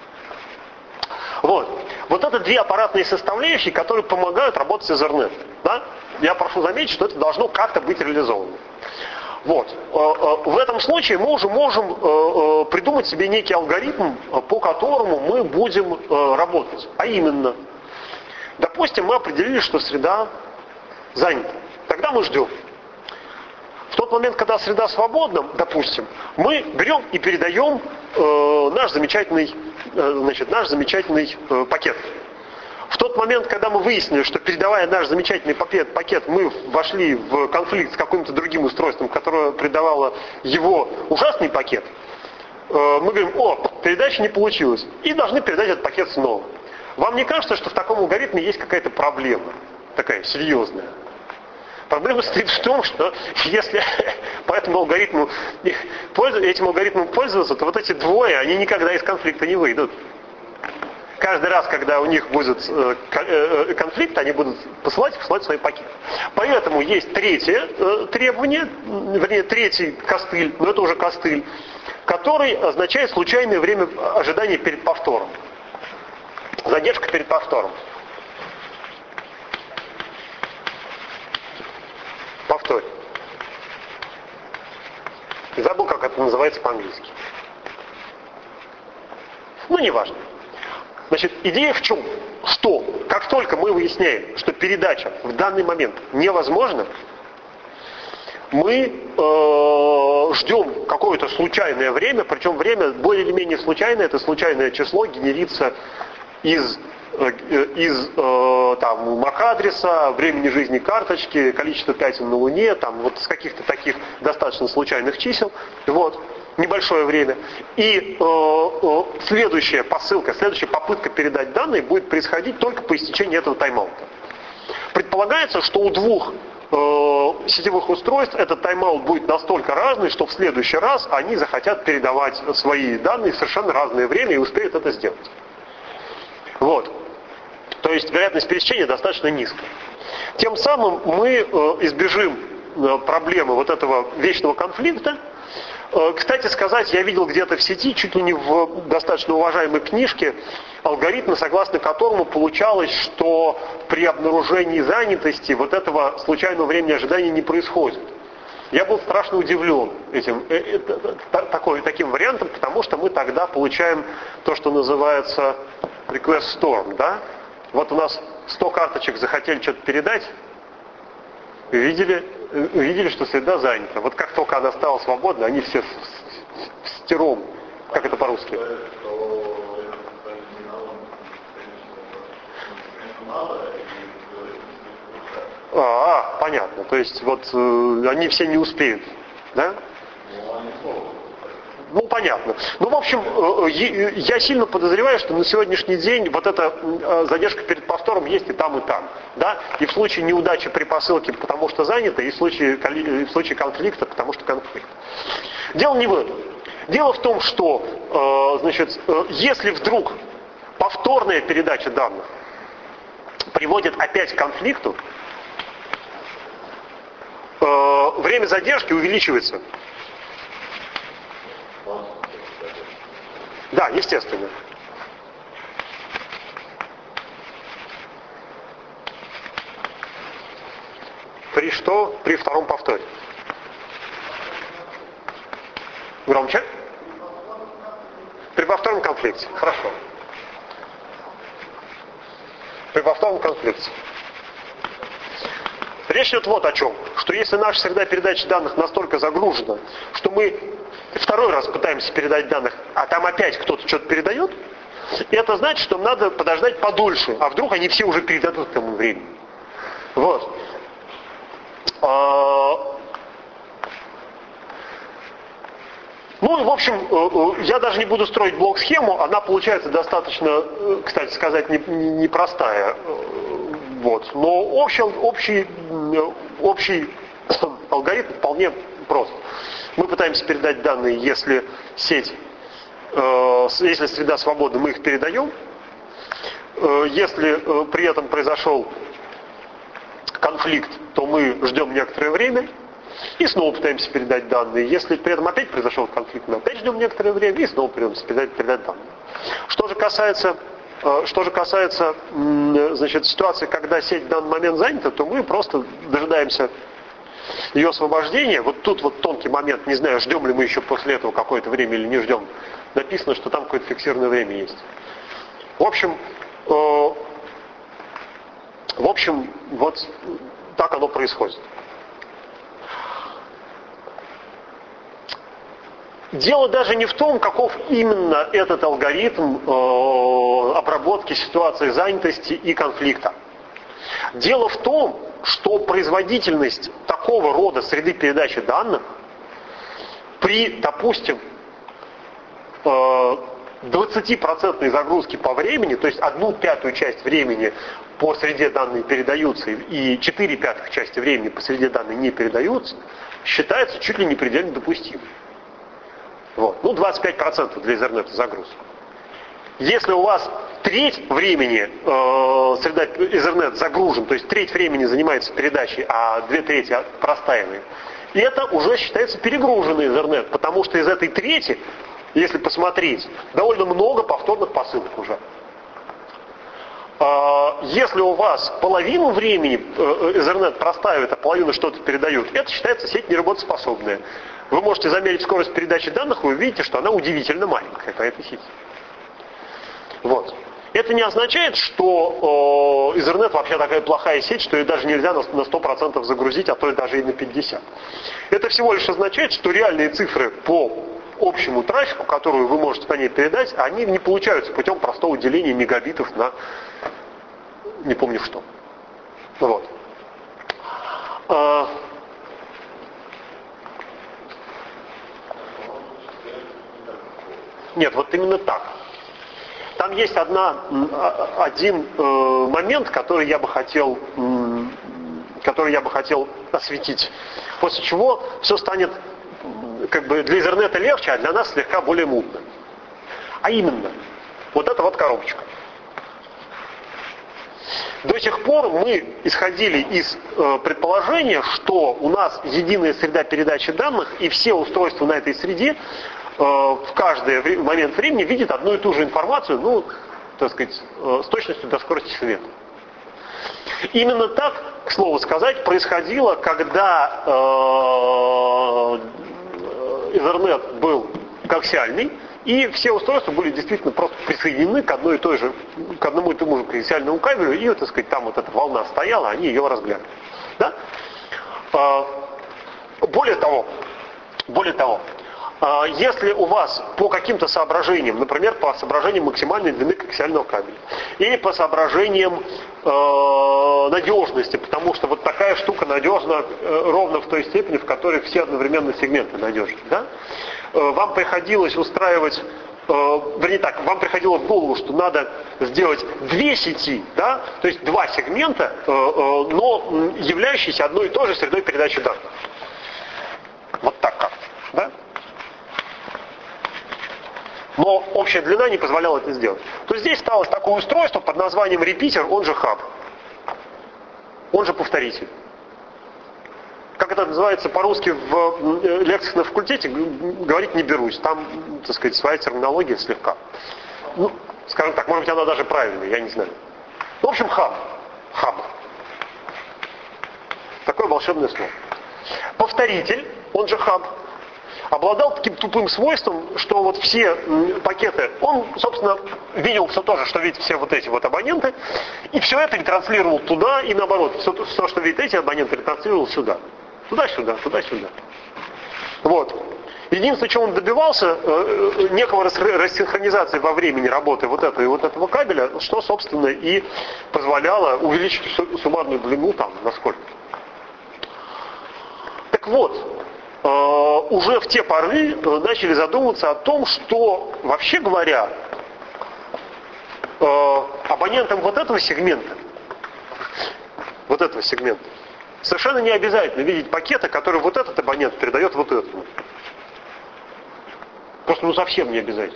Вот. Вот это две аппаратные составляющие, которые помогают работать с Ethernet. Да? Я прошу заметить, что это должно как-то быть реализовано. Вот. В этом случае мы уже можем придумать себе некий алгоритм, по которому мы будем работать. А именно, допустим, мы определили, что среда занята. Тогда мы ждем. В тот момент, когда среда свободна, допустим, мы берем и передаем э, наш замечательный, э, значит, наш замечательный э, пакет. В тот момент, когда мы выяснили, что передавая наш замечательный пакет, пакет, мы вошли в конфликт с каким-то другим устройством, которое передавало его ужасный пакет, э, мы говорим, о, передача не получилась, и должны передать этот пакет снова. Вам не кажется, что в таком алгоритме есть какая-то проблема, такая серьезная? Проблема состоит в том, что если по этому алгоритму, этим алгоритмом пользоваться, то вот эти двое, они никогда из конфликта не выйдут. Каждый раз, когда у них будет конфликт, они будут посылать и посылать свои пакеты. Поэтому есть третье требование, вернее, третий костыль, но это уже костыль, который означает случайное время ожидания перед повтором. Задержка перед повтором. повторе. Забыл, как это называется по-английски. Ну, неважно. Значит, идея в чем? Что, как только мы выясняем, что передача в данный момент невозможна, мы э, ждем какое-то случайное время, причем время более или менее случайное, это случайное число генерится из, э, из э, там, мак-адреса, времени жизни карточки, количества пятен на Луне, там, вот с каких-то таких достаточно случайных чисел. Вот. Небольшое время. И э, э, следующая посылка, следующая попытка передать данные будет происходить только по истечении этого тайм-аута. Предполагается, что у двух э, сетевых устройств этот тайм-аут будет настолько разный, что в следующий раз они захотят передавать свои данные в совершенно разное время и успеют это сделать. Вот. То есть вероятность пересечения достаточно низкая. Тем самым мы э, избежим э, проблемы вот этого вечного конфликта. Кстати сказать, я видел где-то в сети, чуть ли не в достаточно уважаемой книжке, алгоритмы, согласно которому получалось, что при обнаружении занятости вот этого случайного времени ожидания не происходит. Я был страшно удивлен этим, э, э, такой, таким вариантом, потому что мы тогда получаем то, что называется request storm, да? Вот у нас сто карточек захотели что-то передать, видели, видели, что среда занята. Вот как только она стала свободна, они все в стером. Как это по-русски? А, понятно. То есть вот э, они все не успеют, да? Ну, понятно. Ну, в общем, я сильно подозреваю, что на сегодняшний день вот эта задержка перед повтором есть и там, и там. Да? И в случае неудачи при посылке, потому что занято, и в случае, в случае конфликта, потому что конфликт. Дело не в этом. Дело в том, что, значит, если вдруг повторная передача данных приводит опять к конфликту, время задержки увеличивается. Да, естественно. При что? При втором повторе. Громче? При повторном конфликте. Хорошо. При повторном конфликте. Речь идет вот о чем. Что если наша среда передачи данных настолько загружена, что мы второй раз пытаемся передать данных, а там опять кто-то что-то передает, это значит, что надо подождать подольше, а вдруг они все уже передадут к тому времени. Вот. Ну и в общем, я даже не буду строить блок-схему, она получается достаточно, кстати сказать, непростая. Вот. Но общий, общий, общий алгоритм вполне прост. Мы пытаемся передать данные, если сеть, э, если среда свободна, мы их передаем. Э, если э, при этом произошел конфликт, то мы ждем некоторое время и снова пытаемся передать данные. Если при этом опять произошел конфликт, мы опять ждем некоторое время и снова пытаемся передать, передать данные. Что же касается, э, что же касается э, значит, ситуации, когда сеть в данный момент занята, то мы просто дожидаемся ее освобождение. Вот тут вот тонкий момент, не знаю, ждем ли мы еще после этого какое-то время или не ждем. Написано, что там какое-то фиксированное время есть. В общем, э, в общем, вот так оно происходит. Дело даже не в том, каков именно этот алгоритм э, обработки ситуации занятости и конфликта. Дело в том, что производительность такого рода среды передачи данных при, допустим, двадцатипроцентной загрузке по времени, то есть одну пятую часть времени по среде данные передаются и четыре пятых части времени по среде данные не передаются, считается чуть ли не предельно допустимым. Вот. Ну, двадцать пять процентов для Ethernet загрузки. Если у вас треть времени э, среда Ethernet загружен, то есть треть времени занимается передачей, а две трети простаивает, это уже считается перегруженный Ethernet, потому что из этой трети, если посмотреть, довольно много повторных посылок уже. Если у вас половину времени Ethernet простаивает, а половину что-то передает, это считается сеть неработоспособная. Вы можете замерить скорость передачи данных, и вы увидите, что она удивительно маленькая по этой сети. Вот. Это не означает, что Ethernet вообще такая плохая сеть, что ее даже нельзя на сто процентов загрузить, а то и даже и на пятьдесят процентов. Это всего лишь означает, что реальные цифры по общему трафику, которую вы можете по ней передать, они не получаются путем простого деления мегабитов на не помню что. Вот. А... Нет, вот именно так. Там есть одна, один э, момент, который я бы хотел, э, который я бы хотел осветить. После чего все станет как бы для Ethernet легче, а для нас слегка более мутно. А именно, вот эта вот коробочка. До сих пор мы исходили из э, предположения, что у нас единая среда передачи данных, и все устройства на этой среде э, в каждый вре- момент времени видят одну и ту же информацию, ну, так сказать, э, с точностью до скорости света. Именно так, к слову сказать, происходило, когда э, Ethernet был коаксиальный, и все устройства были действительно просто присоединены к одной и той же, к одному и тому же коаксиальному кабелю, и, так сказать, там вот эта волна стояла, они ее разглядывали. Да? Более того, более того, если у вас по каким-то соображениям, например, по соображениям максимальной длины коаксиального кабеля, или по соображениям э, надежности, потому что вот такая штука надежна э, ровно в той степени, в которой все одновременно сегменты надежны, да? э, вам приходилось устраивать, э, вернее так, вам приходило в голову, что надо сделать две сети, да? То есть два сегмента, э, э, но являющиеся одной и той же средой передачи данных. Вот так как, да? Но общая длина не позволяла это сделать. То здесь сталось такое устройство под названием репитер, он же хаб. Он же повторитель. Как это называется по-русски в лекциях на факультете, говорить не берусь. Там, так сказать, своя терминология слегка. Ну, скажем так, может быть, она даже правильная, я не знаю. В общем, хаб. Хаб. Такое волшебное слово. Повторитель, он же хаб, обладал таким тупым свойством, что вот все пакеты, он, собственно, видел все то же, что видят все вот эти вот абоненты, и все это ретранслировал туда, и наоборот, все, все что видят эти абоненты, ретранслировал сюда. Туда-сюда, туда-сюда. Вот. Единственное, чего он добивался, э, некого рассинхронизации во времени работы вот этого и вот этого кабеля, что, собственно, и позволяло увеличить суммарную длину там, насколько. Так вот, э, уже в те поры начали задумываться о том, что, вообще говоря, э, абонентам вот этого сегмента, вот этого сегмента, совершенно не обязательно видеть пакеты, которые вот этот абонент передает вот этому. Просто ну совсем не обязательно.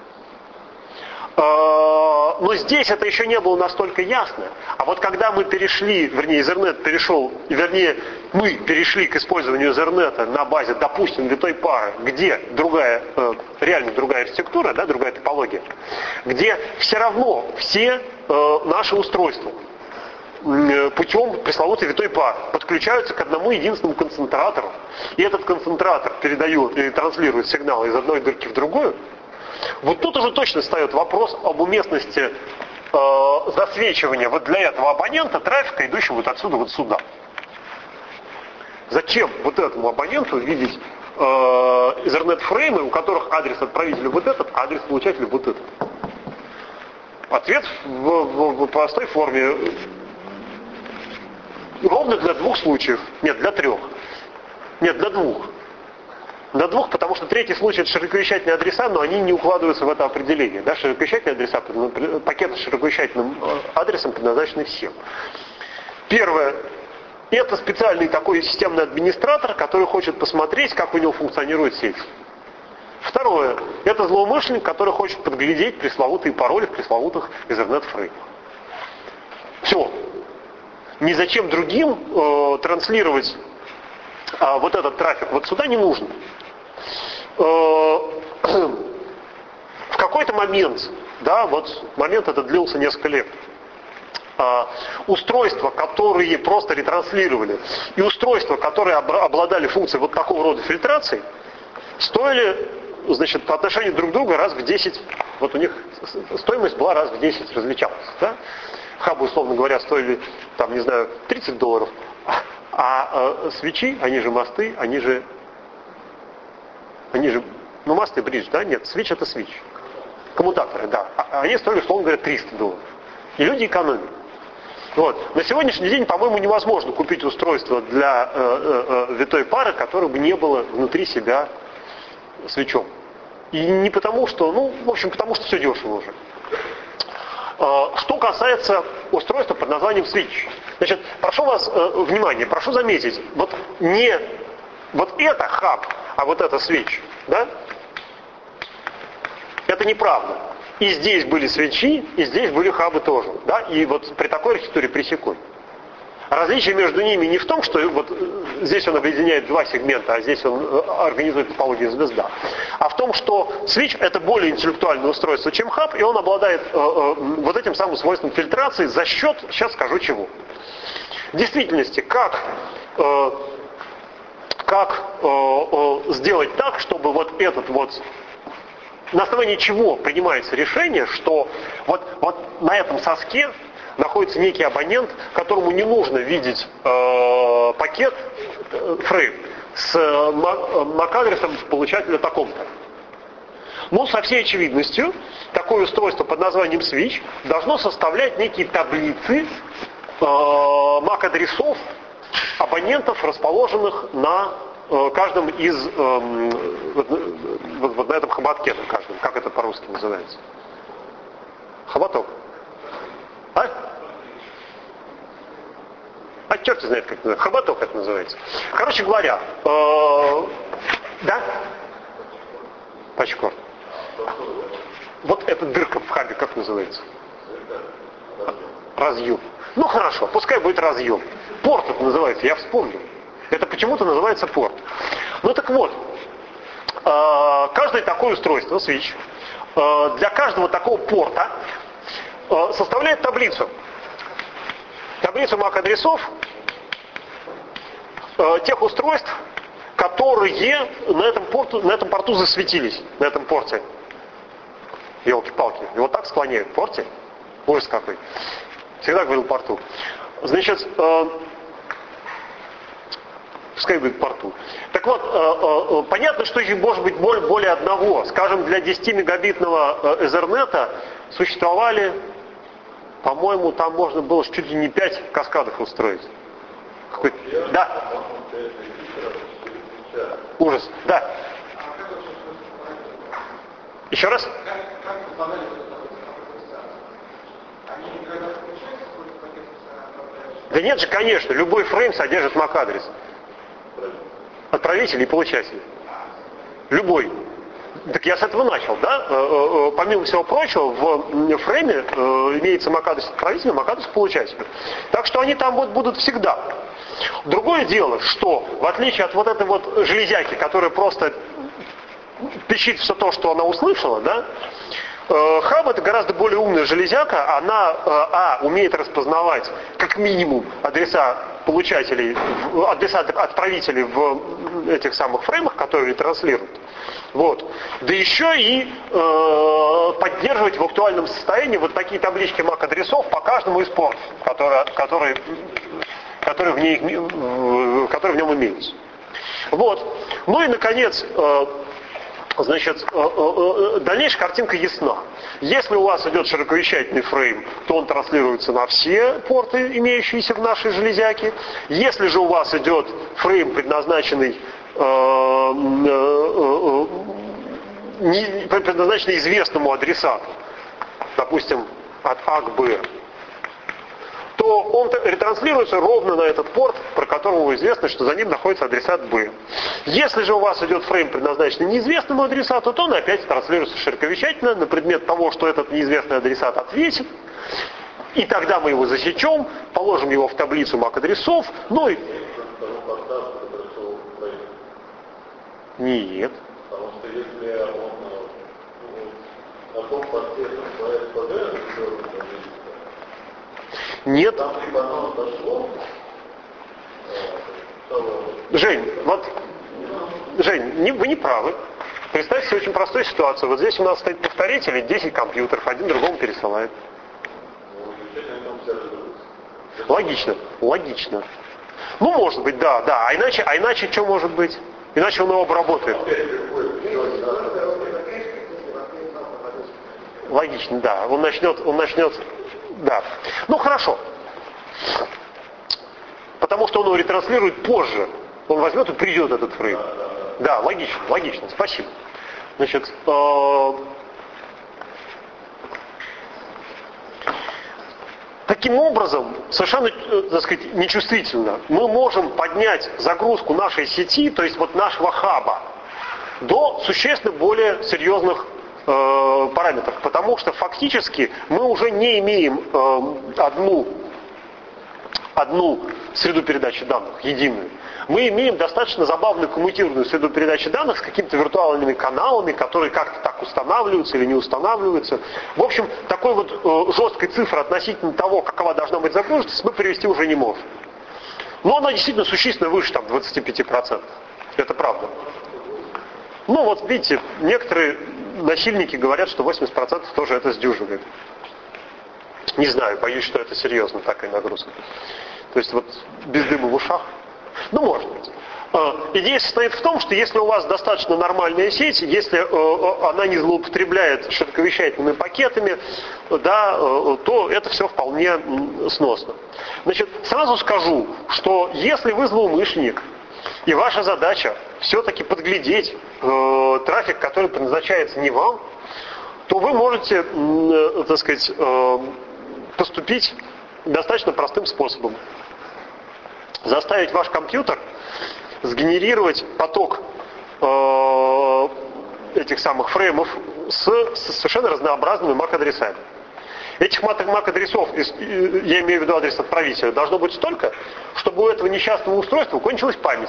Но здесь это еще не было настолько ясно. А вот когда мы перешли, вернее, Ethernet перешел, вернее, мы перешли к использованию Ethernet на базе, допустим, витой пары, где другая, реально другая архитектура, да, другая топология, где все равно все наши устройства путем пресловутой витой пары подключаются к одному единственному концентратору, и этот концентратор передает и транслирует сигнал из одной дырки в другую, вот тут уже точно встает вопрос об уместности э, засвечивания вот для этого абонента трафика, идущего вот отсюда вот сюда. Зачем вот этому абоненту видеть э, Ethernet-фреймы, у которых адрес отправителя вот этот, а адрес получателя вот этот? Ответ в, в, в простой форме. Ровно для двух случаев. Нет, для трех. Нет, для двух. Для двух, потому что третий случай это широковещательные адреса, но они не укладываются в это определение. Да? Широковещательные адреса, пакеты с широковещательным адресом предназначены всем. Первое. Это специальный такой системный администратор, который хочет посмотреть, как у него функционирует сеть. Второе. Это злоумышленник, который хочет подглядеть пресловутые пароли в пресловутых Ethernet-фреймах. Все. Ни зачем другим э, транслировать э, вот этот трафик вот сюда не нужно. Э, в какой-то момент, да, вот момент этот длился несколько лет, э, устройства, которые просто ретранслировали, и устройства, которые обладали функцией вот такого рода фильтрации, стоили, значит, по отношению друг к другу раз в десять, вот у них стоимость была раз в десять различалась. Да? Хабы, условно говоря, стоили, там, не знаю, тридцать долларов, а э, свечи, они же мосты, они же, они же, ну мосты, бридж, да, нет, свич это свич. Коммутаторы, да. А они стоили, условно говоря, триста долларов. И люди экономят. Вот. На сегодняшний день, по-моему, невозможно купить устройство для э, э, э, витой пары, которое бы не было внутри себя свечом. И не потому, что, ну, в общем, потому что все дешево уже. Э, что касается устройства под названием свич. Значит, прошу вас, э, внимание, прошу заметить, вот не вот это хаб, а вот это свич, да? Это неправда. И здесь были свечи, и здесь были хабы тоже. Да? И вот при такой архитектуре пресекой. Различие между ними не в том, что вот здесь он объединяет два сегмента, а здесь он организует топологию звезда, а в том, что свич это более интеллектуальное устройство, чем хаб, и он обладает э, э, вот этим самым свойством фильтрации за счет, сейчас скажу чего. В действительности, как, э, как э, э, сделать так, чтобы вот этот вот на основании чего принимается решение, что вот, вот на этом соске находится некий абонент, которому не нужно видеть э, пакет, э, фрейм, с э, мак-адресом получателя таком-то. Ну, со всей очевидностью, такое устройство под названием switch должно составлять некие таблицы э, мак-адресов абонентов, расположенных на каждом из, э, вот, вот, вот на этом хоботке, на каждом, как это по-русски называется? Хоботок. А? А черт знает, как это называется. Хоботок это называется. Короче говоря, э, да? Пачкорд. Вот эта дырка в хабе, как называется? Разъем. Ну хорошо, пускай будет разъем. Порт это называется, я вспомнил. Это почему-то называется порт. Ну так вот, каждое такое устройство, switch, для каждого такого порта составляет таблицу. Таблицу мак-адресов тех устройств, которые на этом, порту, на этом порту засветились, на этом порте. Елки-палки. Его так склоняют в порте. Ужас какой. Всегда говорил порту. Значит, пускай будет порту. Так вот, э, э, понятно, что их может быть более, более одного. Скажем, для десятимегабитного Ethernet существовали, по-моему, там можно было чуть ли не пять каскадов устроить. Какой... Да. Ужас. Да. Еще раз? Да нет же, конечно, любой фрейм содержит мак-адрес. Отправитель и получатель. Любой. Так я с этого начал, да? Помимо всего прочего, в фрейме имеется мак-адрес отправителя, мак-адрес получателя. Так что они там вот будут всегда. Другое дело, что в отличие от вот этой вот железяки, которая просто пищит все то, что она услышала, да? Хаб это гораздо более умная железяка, она а, умеет распознавать как минимум адреса получателей, адреса отправителей в этих самых фреймах, которые транслируют. Вот. Да еще и э, поддерживать в актуальном состоянии вот такие таблички мак-адресов по каждому из портов, которые, которые, которые, в, ней, которые в нем имеются. Вот. Ну и наконец, э, значит, дальнейшая картинка ясна. Если у вас идет широковещательный фрейм, то он транслируется на все порты, имеющиеся в нашей железяке. Если же у вас идет фрейм, предназначенный, предназначенный известному адресату, допустим, от А к Б, то он ретранслируется ровно на этот порт, про которого известно, что за ним находится адресат Б. Если же у вас идет фрейм, предназначенный неизвестному адресату, то он опять транслируется широковещательно на предмет того, что этот неизвестный адресат ответит. И тогда мы его засечем, положим его в таблицу мак-адресов, ну и... Нет. Потому что если он на том порте появится Б, Нет. Там либо оно дошло, Жень, вот, Жень, не, вы не правы. Представьте себе очень простую ситуацию. Вот здесь у нас стоит повторитель, десять компьютеров, один другому пересылает. Логично, логично. Ну, может быть, да, да. А иначе, а иначе что может быть? Иначе он его обработает. Логично, да. Он начнет, он начнет, да. Ну, хорошо. Потому что он его ретранслирует позже. Он возьмет и придет этот фрейм. Да, логично, логично. Спасибо. Значит, э, таким образом, совершенно, э, так сказать, нечувствительно, мы можем поднять загрузку нашей сети, то есть вот нашего хаба, до существенно более серьезных э, параметров, потому что фактически мы уже не имеем э, одну, одну среду передачи данных, единую. Мы имеем достаточно забавную коммутированную среду передачи данных с какими-то виртуальными каналами, которые как-то так устанавливаются или не устанавливаются. В общем, такой вот э, жесткой цифры относительно того, какова должна быть загруженность, мы привести уже не можем. Но она действительно существенно выше там, двадцати пяти процентов. Это правда. Ну вот видите, некоторые насильники говорят, что восемьдесят процентов тоже это сдюживает. Не знаю, боюсь, что это серьезно, такая нагрузка. То есть вот без дыма в ушах. Ну, может быть. Идея состоит в том, что если у вас достаточно нормальная сеть, если она не злоупотребляет широковещательными пакетами, да, то это все вполне сносно. Значит, сразу скажу, что если вы злоумышленник, и ваша задача все-таки подглядеть э, трафик, который предназначается не вам, то вы можете, э, так сказать, э, поступить достаточно простым способом. Заставить ваш компьютер сгенерировать поток э, этих самых фреймов с, с совершенно разнообразными эм эй си-адресами. Этих эм эй си-адресов, я имею в виду адрес отправителя, должно быть столько, чтобы у этого несчастного устройства кончилась память.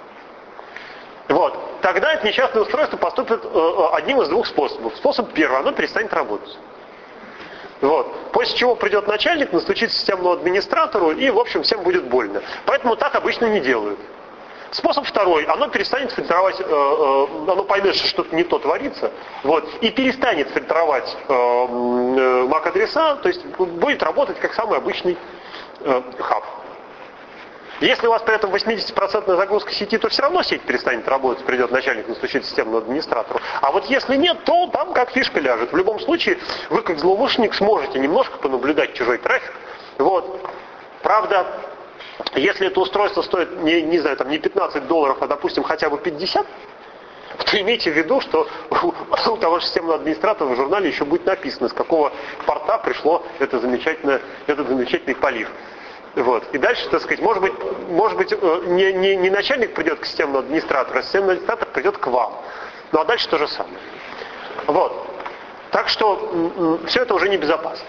Вот. Тогда это несчастное устройство поступит э, одним из двух способов. Способ первый, оно перестанет работать. Вот. После чего придет начальник, настучит системному администратору, и, в общем, всем будет больно. Поэтому так обычно не делают. Способ второй, оно перестанет фильтровать, э, э, оно поймет, что что-то не то творится, вот, и перестанет фильтровать э, э, эм эй си-адреса, то есть будет работать как самый обычный э, хаб. Если у вас при этом восьмидесятипроцентная загрузка сети, то все равно сеть перестанет работать, придет начальник, настучит системному администратору. А вот если нет, то там как фишка ляжет. В любом случае, вы как злоумышленник сможете немножко понаблюдать чужой трафик. Вот. Правда, если это устройство стоит, не, не знаю, там не пятнадцать долларов, а, допустим, хотя бы пятьдесят, то имейте в виду, что у того же системного администратора в журнале еще будет написано, с какого порта пришло это замечательное, этот замечательный полив. Вот. И дальше, так сказать, может быть, может быть не, не, не начальник придет к системному администратору, а системный администратор придет к вам. Ну а дальше то же самое. Вот. Так что все это уже небезопасно.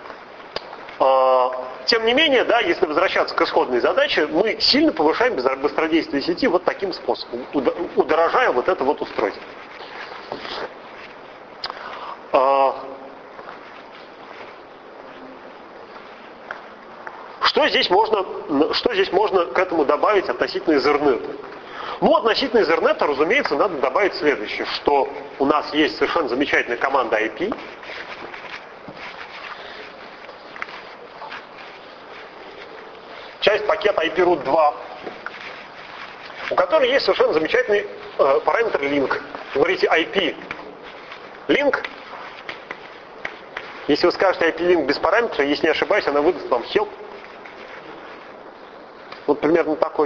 Тем не менее, да, если возвращаться к исходной задаче, мы сильно повышаем быстродействие сети вот таким способом, удорожая вот это вот устройство. Что здесь можно, что здесь можно к этому добавить относительно Ethernet? Ну, относительно Ethernet, разумеется, надо добавить следующее, что у нас есть совершенно замечательная команда ай пи, часть пакета ай пи рут два, у которой есть совершенно замечательный э, параметр link. Вы говорите ай пи link. Если вы скажете ай пи link без параметра, если не ошибаюсь, она выдаст вам help. Вот примерно такой.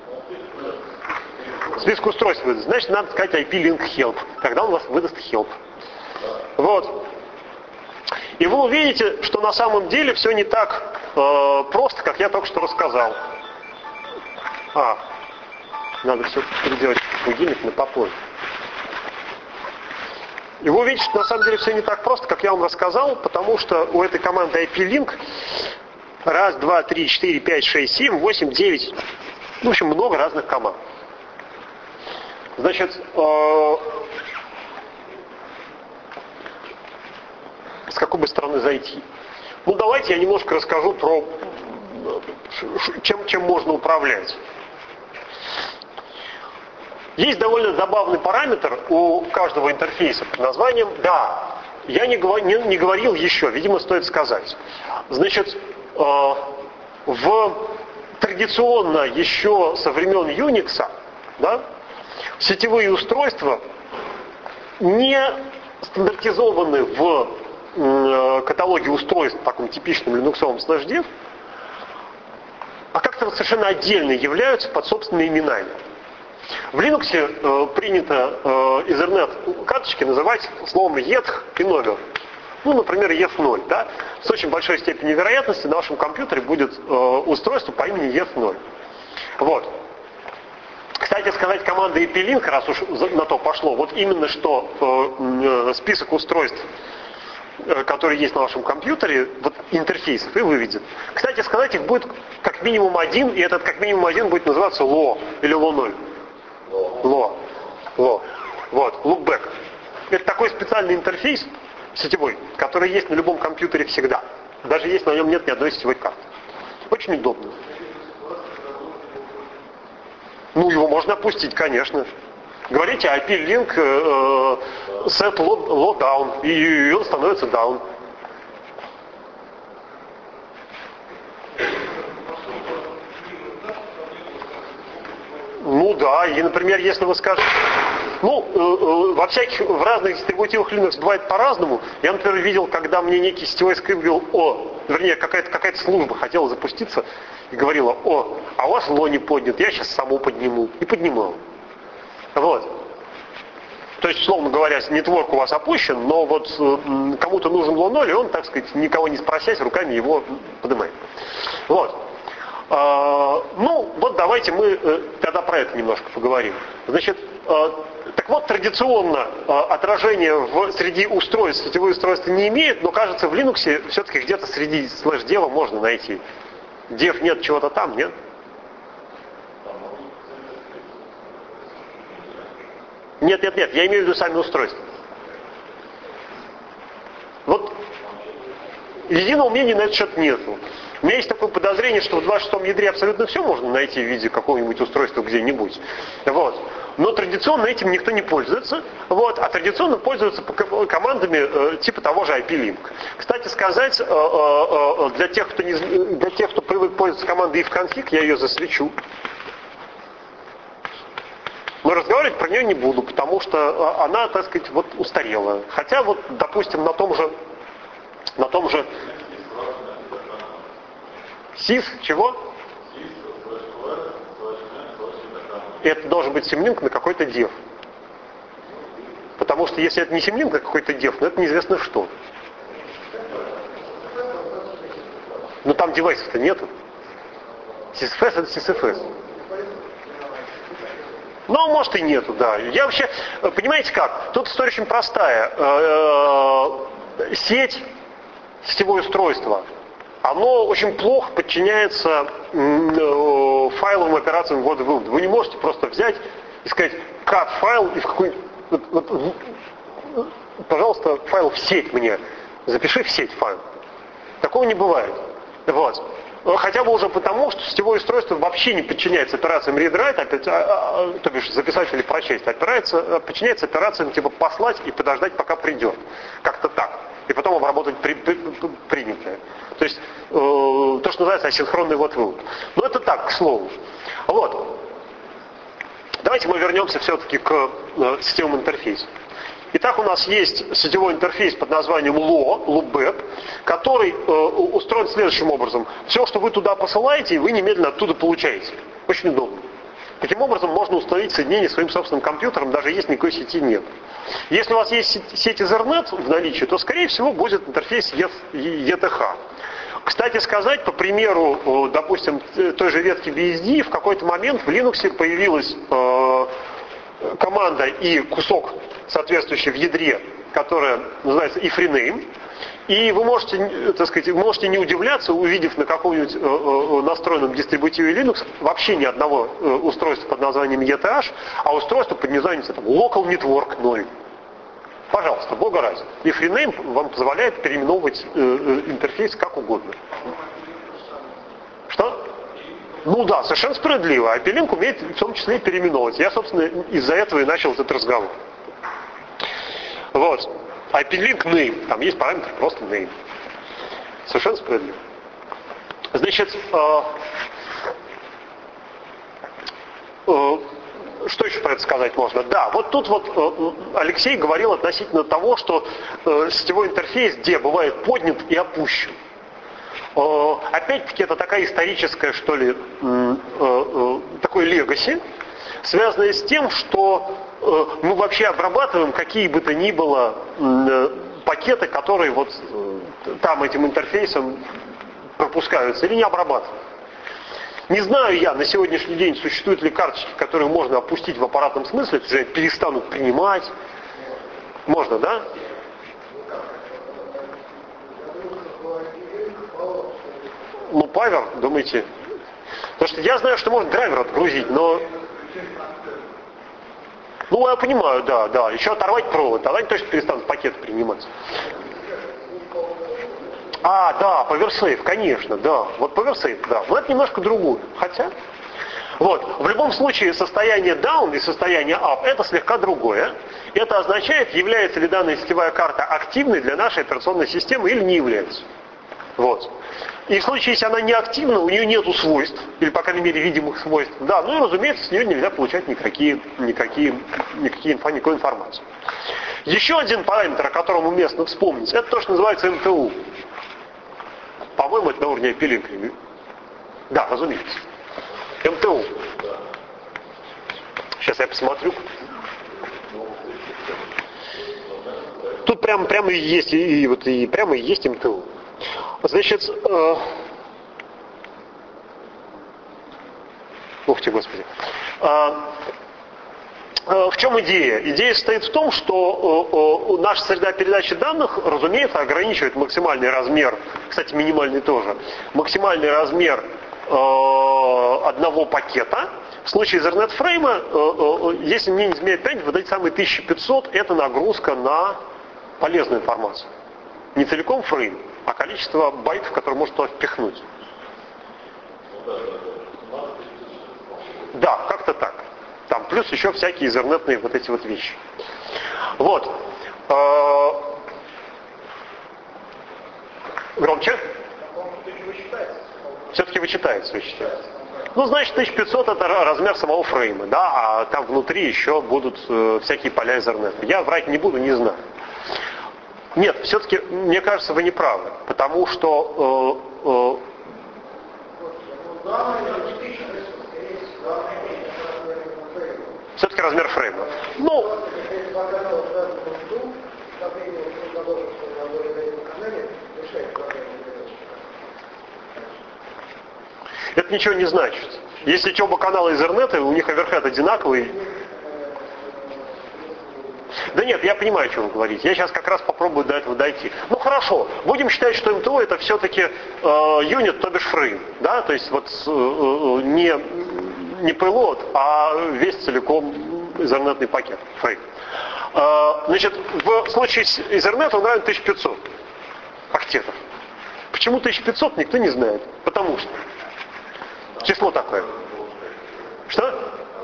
Список устройств выдаст. Значит, надо сказать ай пи link help. Тогда он вас выдаст help. Вот. И вы увидите, что на самом деле все не так э, просто, как я только что рассказал. А, надо все переделать будильник на попозже. И вы увидите, что на самом деле все не так просто, как я вам рассказал, потому что у этой команды ай пи link раз, два, три, четыре, пять, шесть, семь, восемь, девять, в общем, много разных команд. Значит, э, с какой бы стороны зайти? Ну давайте я немножко расскажу про чем, чем можно управлять. Есть довольно забавный параметр у каждого интерфейса под названием «да». Я не, не, не говорил еще, видимо, стоит сказать. Значит, э, в традиционно еще со времен Unix, да, сетевые устройства не стандартизованы в э, каталоге устройств, таком типичном линуксовом слэш дев, а как-то совершенно отдельно являются под собственными именами. В Linux э, принято э, Ethernet карточки называть словом eth и номер. Ну, например, eth ноль. Да? С очень большой степенью вероятности на вашем компьютере будет э, устройство по имени eth ноль. Вот. Кстати сказать, команда и пи линк, раз уж на то пошло, вот именно что э, э, список устройств, э, которые есть на вашем компьютере, вот интерфейсов, и выведет. Кстати сказать, их будет как минимум один, и этот как минимум один будет называться ло или ло ноль. Ло. Ло. Вот, loopback. Это такой специальный интерфейс сетевой, который есть на любом компьютере всегда. Даже если на нем нет ни одной сетевой карты. Очень удобно. Ну, его можно опустить, конечно. Говорите ай пи-link э, set load, load down, и он становится down. Ну да, и, например, если вы скажете, ну, э, э, во всяких, в разных дистрибутивах Linux бывает по-разному. Я, например, видел, когда мне некий сетевой скрипт говорил, о, вернее, какая-то, какая-то служба хотела запуститься, и говорила, о, а у вас ло не поднят, я сейчас саму подниму. И поднимал. Вот. То есть, условно говоря, нетворк у вас опущен, но вот э, кому-то нужен ло ноль, и он, так сказать, никого не спросясь, руками его поднимает. Вот. Uh, ну, вот давайте мы uh, тогда про это немножко поговорим. Значит, uh, так вот, традиционно uh, отражение в, среди устройств, сетевые устройства не имеют, но, кажется, в Linux все-таки где-то среди слэш-дева можно найти. Дев нет, чего-то там, нет? Нет, нет, нет, я имею в виду сами устройства. Вот единого мнения на этот счет нету. У меня есть такое подозрение, что в двадцать шестом ядре абсолютно все можно найти в виде какого-нибудь устройства где-нибудь. Вот. Но традиционно этим никто не пользуется. Вот. А традиционно пользуются командами э, типа того же ай пи-link. Кстати сказать, э, э, для, тех, кто не, для тех, кто привык пользоваться командой ifconfig, я ее засвечу. Но разговаривать про нее не буду, потому что она, так сказать, вот устарела. Хотя вот, допустим, на том же, на том же сис, чего? Это должен быть симлинк на какой-то дев. Потому что если это не симлинк на какой-то дев, ну это неизвестно что. Но там девайсов-то нету. сисэфэс это сисэфэс. Ну, может и нету, да. Я вообще, понимаете как? Тут история очень простая. Сеть, сетевое устройство, оно очень плохо подчиняется файловым операциям ввода-вывода. Вы не можете просто взять и сказать, cut файл и в какой... Вот, вот, пожалуйста, файл в сеть мне. Запиши в сеть файл. Такого не бывает. Вот. Хотя бы уже потому, что сетевое устройство вообще не подчиняется операциям read-write, опять, а, а, то бишь записать или прочесть, опирается, подчиняется операциям типа послать и подождать, пока придет. Как-то так. И потом обработать при, при, принятое. То есть э, то, что называется асинхронный ввод-вывод. Но это так, к слову. Вот. Давайте мы вернемся все-таки к э, сетевому интерфейсу. Итак, у нас есть сетевой интерфейс под названием ло, loopback, который э, устроен следующим образом. Все, что вы туда посылаете, вы немедленно оттуда получаете. Очень удобно. Таким образом, можно установить соединение с своим собственным компьютером, даже если никакой сети нет. Если у вас есть сеть Ethernet в наличии, то, скорее всего, будет интерфейс и ти эйч. Кстати сказать, по примеру, допустим, той же ветки би эс ди, в какой-то момент в Linux появилась э, команда и кусок, соответствующий в ядре, которая называется ifrename. И вы можете, так сказать, можете не удивляться, увидев на каком-нибудь э, э, настроенном дистрибутиве Linux вообще ни одного э, устройства под названием и ти эйч, а устройство под названием там, Local Network ноль. Пожалуйста, бога ради. И FreeName вам позволяет переименовывать э, э, интерфейс как угодно. Что? Ну да, совершенно справедливо. IPLink умеет в том числе и переименовывать. Я, собственно, из-за этого и начал этот разговор. Вот. IPLink name. Там есть параметр просто name. Совершенно справедливо. Значит, э, э, что еще про это сказать можно? Да, вот тут вот э, Алексей говорил относительно того, что э, сетевой интерфейс где бывает поднят и опущен. Э, опять-таки это такая историческая, что ли, э, э, такой легаси, связанное с тем, что э, мы вообще обрабатываем какие бы то ни было э, пакеты, которые вот э, там этим интерфейсом пропускаются, или не обрабатываем. Не знаю я, на сегодняшний день существуют ли карточки, которые можно опустить в аппаратном смысле, то есть перестанут принимать. Можно, да? Ну, павер, думаете? Потому что я знаю, что можно драйвер отгрузить, но... Ну, я понимаю, да, да. Еще оторвать провод, тогда они точно перестанут пакеты принимать. А, да, PowerSafe, конечно, да. Вот PowerSafe, да. Но это немножко другое. Хотя... Вот. В любом случае, состояние down и состояние up это слегка другое. Это означает, является ли данная сетевая карта активной для нашей операционной системы или не является. Вот. И в случае, если она не активна, у нее нету свойств, или, по крайней мере, видимых свойств, да, ну и, разумеется, с нее нельзя получать никакие, никакие, никакие, никакой информации. Еще один параметр, о котором уместно вспомнить, это то, что называется эм тэ у. По-моему, это на уровне IPLink. Да, разумеется. эм тэ у. Сейчас я посмотрю. Тут прямо, прямо и есть, и, и, вот, и прямо и есть эм тэ у. Значит, э... ух ты, Господи. Э... В чем идея? Идея состоит в том, что наша среда передачи данных, разумеется, ограничивает максимальный размер, кстати, минимальный тоже, максимальный размер одного пакета. В случае Ethernet фрейма, если мне не изменяет память, вот эти самые тысяча пятьсот это нагрузка на полезную информацию. Не целиком фрейм, а количество байтов, которые может туда впихнуть. Да, как-то так. Там плюс еще всякие изернетные вот эти вот вещи. Вот. Громче? Все-таки вычитается, вычитается. Ну, значит, тысяча пятьсот это размер самого фрейма, да, а там внутри еще будут всякие поля изернета. Я врать не буду, не знаю. Нет, все-таки, мне кажется, вы не правы, потому что... Э, э, все-таки размер фрейма. Ну, это ничего не значит. Если оба канала Ethernet, у них оверхед одинаковый. Да нет, я понимаю, о чем вы говорите. Я сейчас как раз попробую до этого дойти. Ну хорошо, будем считать, что эм тэ у это все-таки э, юнит, то бишь фрейм. Да? То есть вот э, э, не, не payload, а весь целиком изернетный пакет. Фрейм. Э, значит, в случае с Ethernet он равен тысяча пятьсот октетов. Почему тысяча пятьсот, никто не знает. Потому что число такое. Что?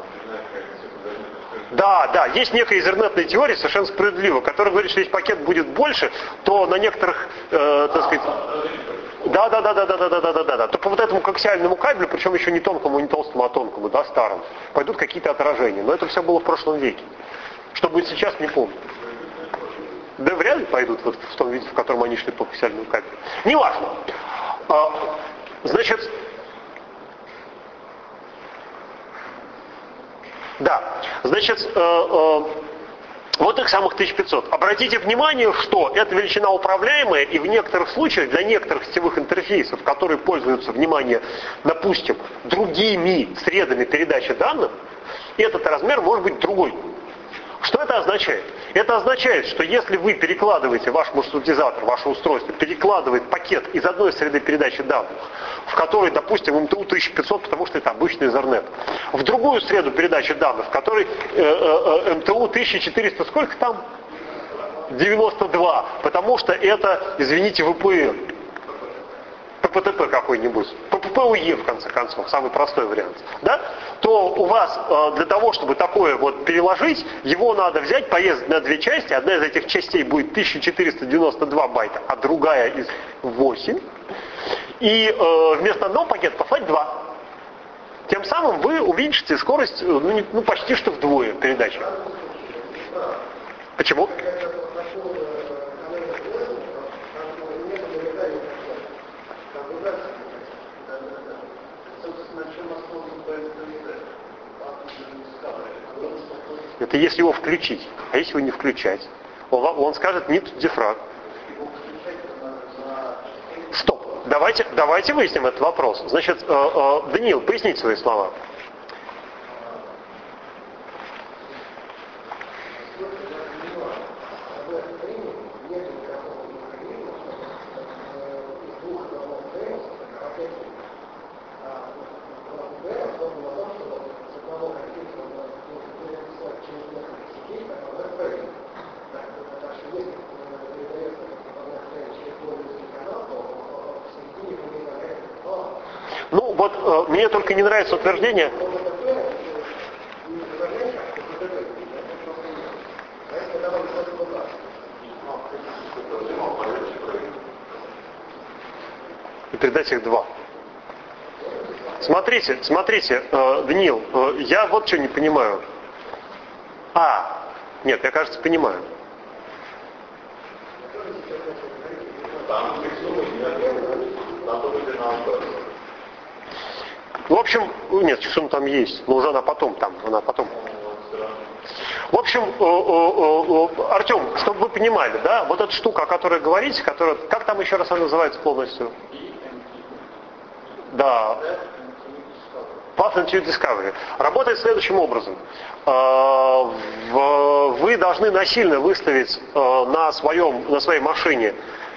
Да, да, есть некая изернетная теория, совершенно справедливо, которая говорит, что если пакет будет больше, то на некоторых, э, так сказать, да, да, да, да, да, да, да, да, да, да, да, то по вот этому коаксиальному кабелю, причем еще не тонкому, не толстому, а тонкому, да, старому, пойдут какие-то отражения. Но это все было в прошлом веке. Что будет сейчас, не помню. Да вряд ли пойдут вот в том виде, в котором они шли по коаксиальному кабелю. Неважно. А, значит, да, значит, э, э, вот их самых тысяча пятьсот. Обратите внимание, что эта величина управляемая, и в некоторых случаях для некоторых сетевых интерфейсов, которые пользуются, внимание, допустим, другими средами передачи данных, этот размер может быть другой. Что это означает? Это означает, что если вы перекладываете, ваш маршрутизатор, ваше устройство, перекладывает пакет из одной среды передачи данных, в которой, допустим, эм тэ у тысяча пятьсот, потому что это обычный Ethernet, в другую среду передачи данных, в которой э, э, эм тэ у тысяча четыреста, сколько там? девяносто два, потому что это, извините, вэ пэ эн. пэ пэ тэ пэ какой-нибудь, пэ пэ пэ у е в конце концов, самый простой вариант, да? То у вас для того, чтобы такое вот переложить, его надо взять, порезать на две части. Одна из этих частей будет тысяча четыреста девяносто два байта, а другая из восемь. И э, вместо одного пакета послать два. Тем самым вы увеличите скорость ну, не, ну, почти что вдвое передачи. Почему? Это если его включить. А если его не включать? Он, он скажет нет дифраг. Стоп. Давайте, давайте выясним этот вопрос. Значит, э, э, Даниил, поясните свои слова. Ну вот э, мне только не нравится утверждение. И передать их два. Смотрите, смотрите, э, Даниил, э, я вот что не понимаю. А, нет, я, кажется, понимаю. В общем, нет, сумма там есть, но уже она потом там, она потом. В общем, Артем, чтобы вы понимали, да, вот эта штука, о которой говорите, которая, как там еще раз она называется полностью? Да. Path Into Discovery. Работает следующим образом. Вы должны насильно выставить на, своем, на своей машине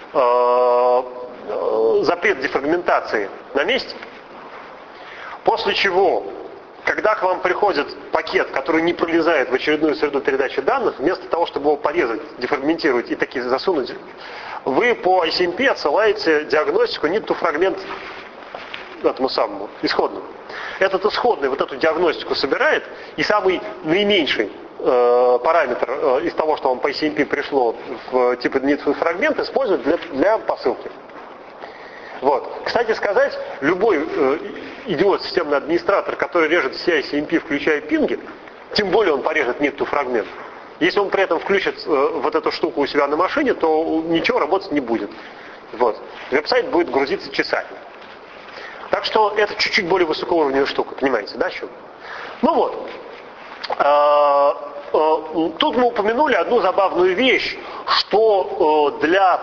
запрет дефрагментации на месте, после чего, когда к вам приходит пакет, который не пролезает в очередную среду передачи данных, вместо того, чтобы его порезать, дефрагментировать и таки засунуть, вы по ай си эм пи отсылаете диагностику need to fragment этому самому исходному. Этот исходный вот эту диагностику собирает, и самый наименьший э, параметр э, из того, что вам по ай си эм пи пришло в типа need to fragment, использует для, для посылки. Вот. Кстати сказать, любой э, идиот, системный администратор, который режет все ай си эм пи, включая пинги, тем более он порежет need to fragment. Если он при этом включит э, вот эту штуку у себя на машине, то ничего работать не будет. Вот. Веб-сайт будет грузиться часами. Так что это чуть-чуть более высокоуровневая штука, понимаете, да, что? Ну вот. Э, э, тут мы упомянули одну забавную вещь, что э, для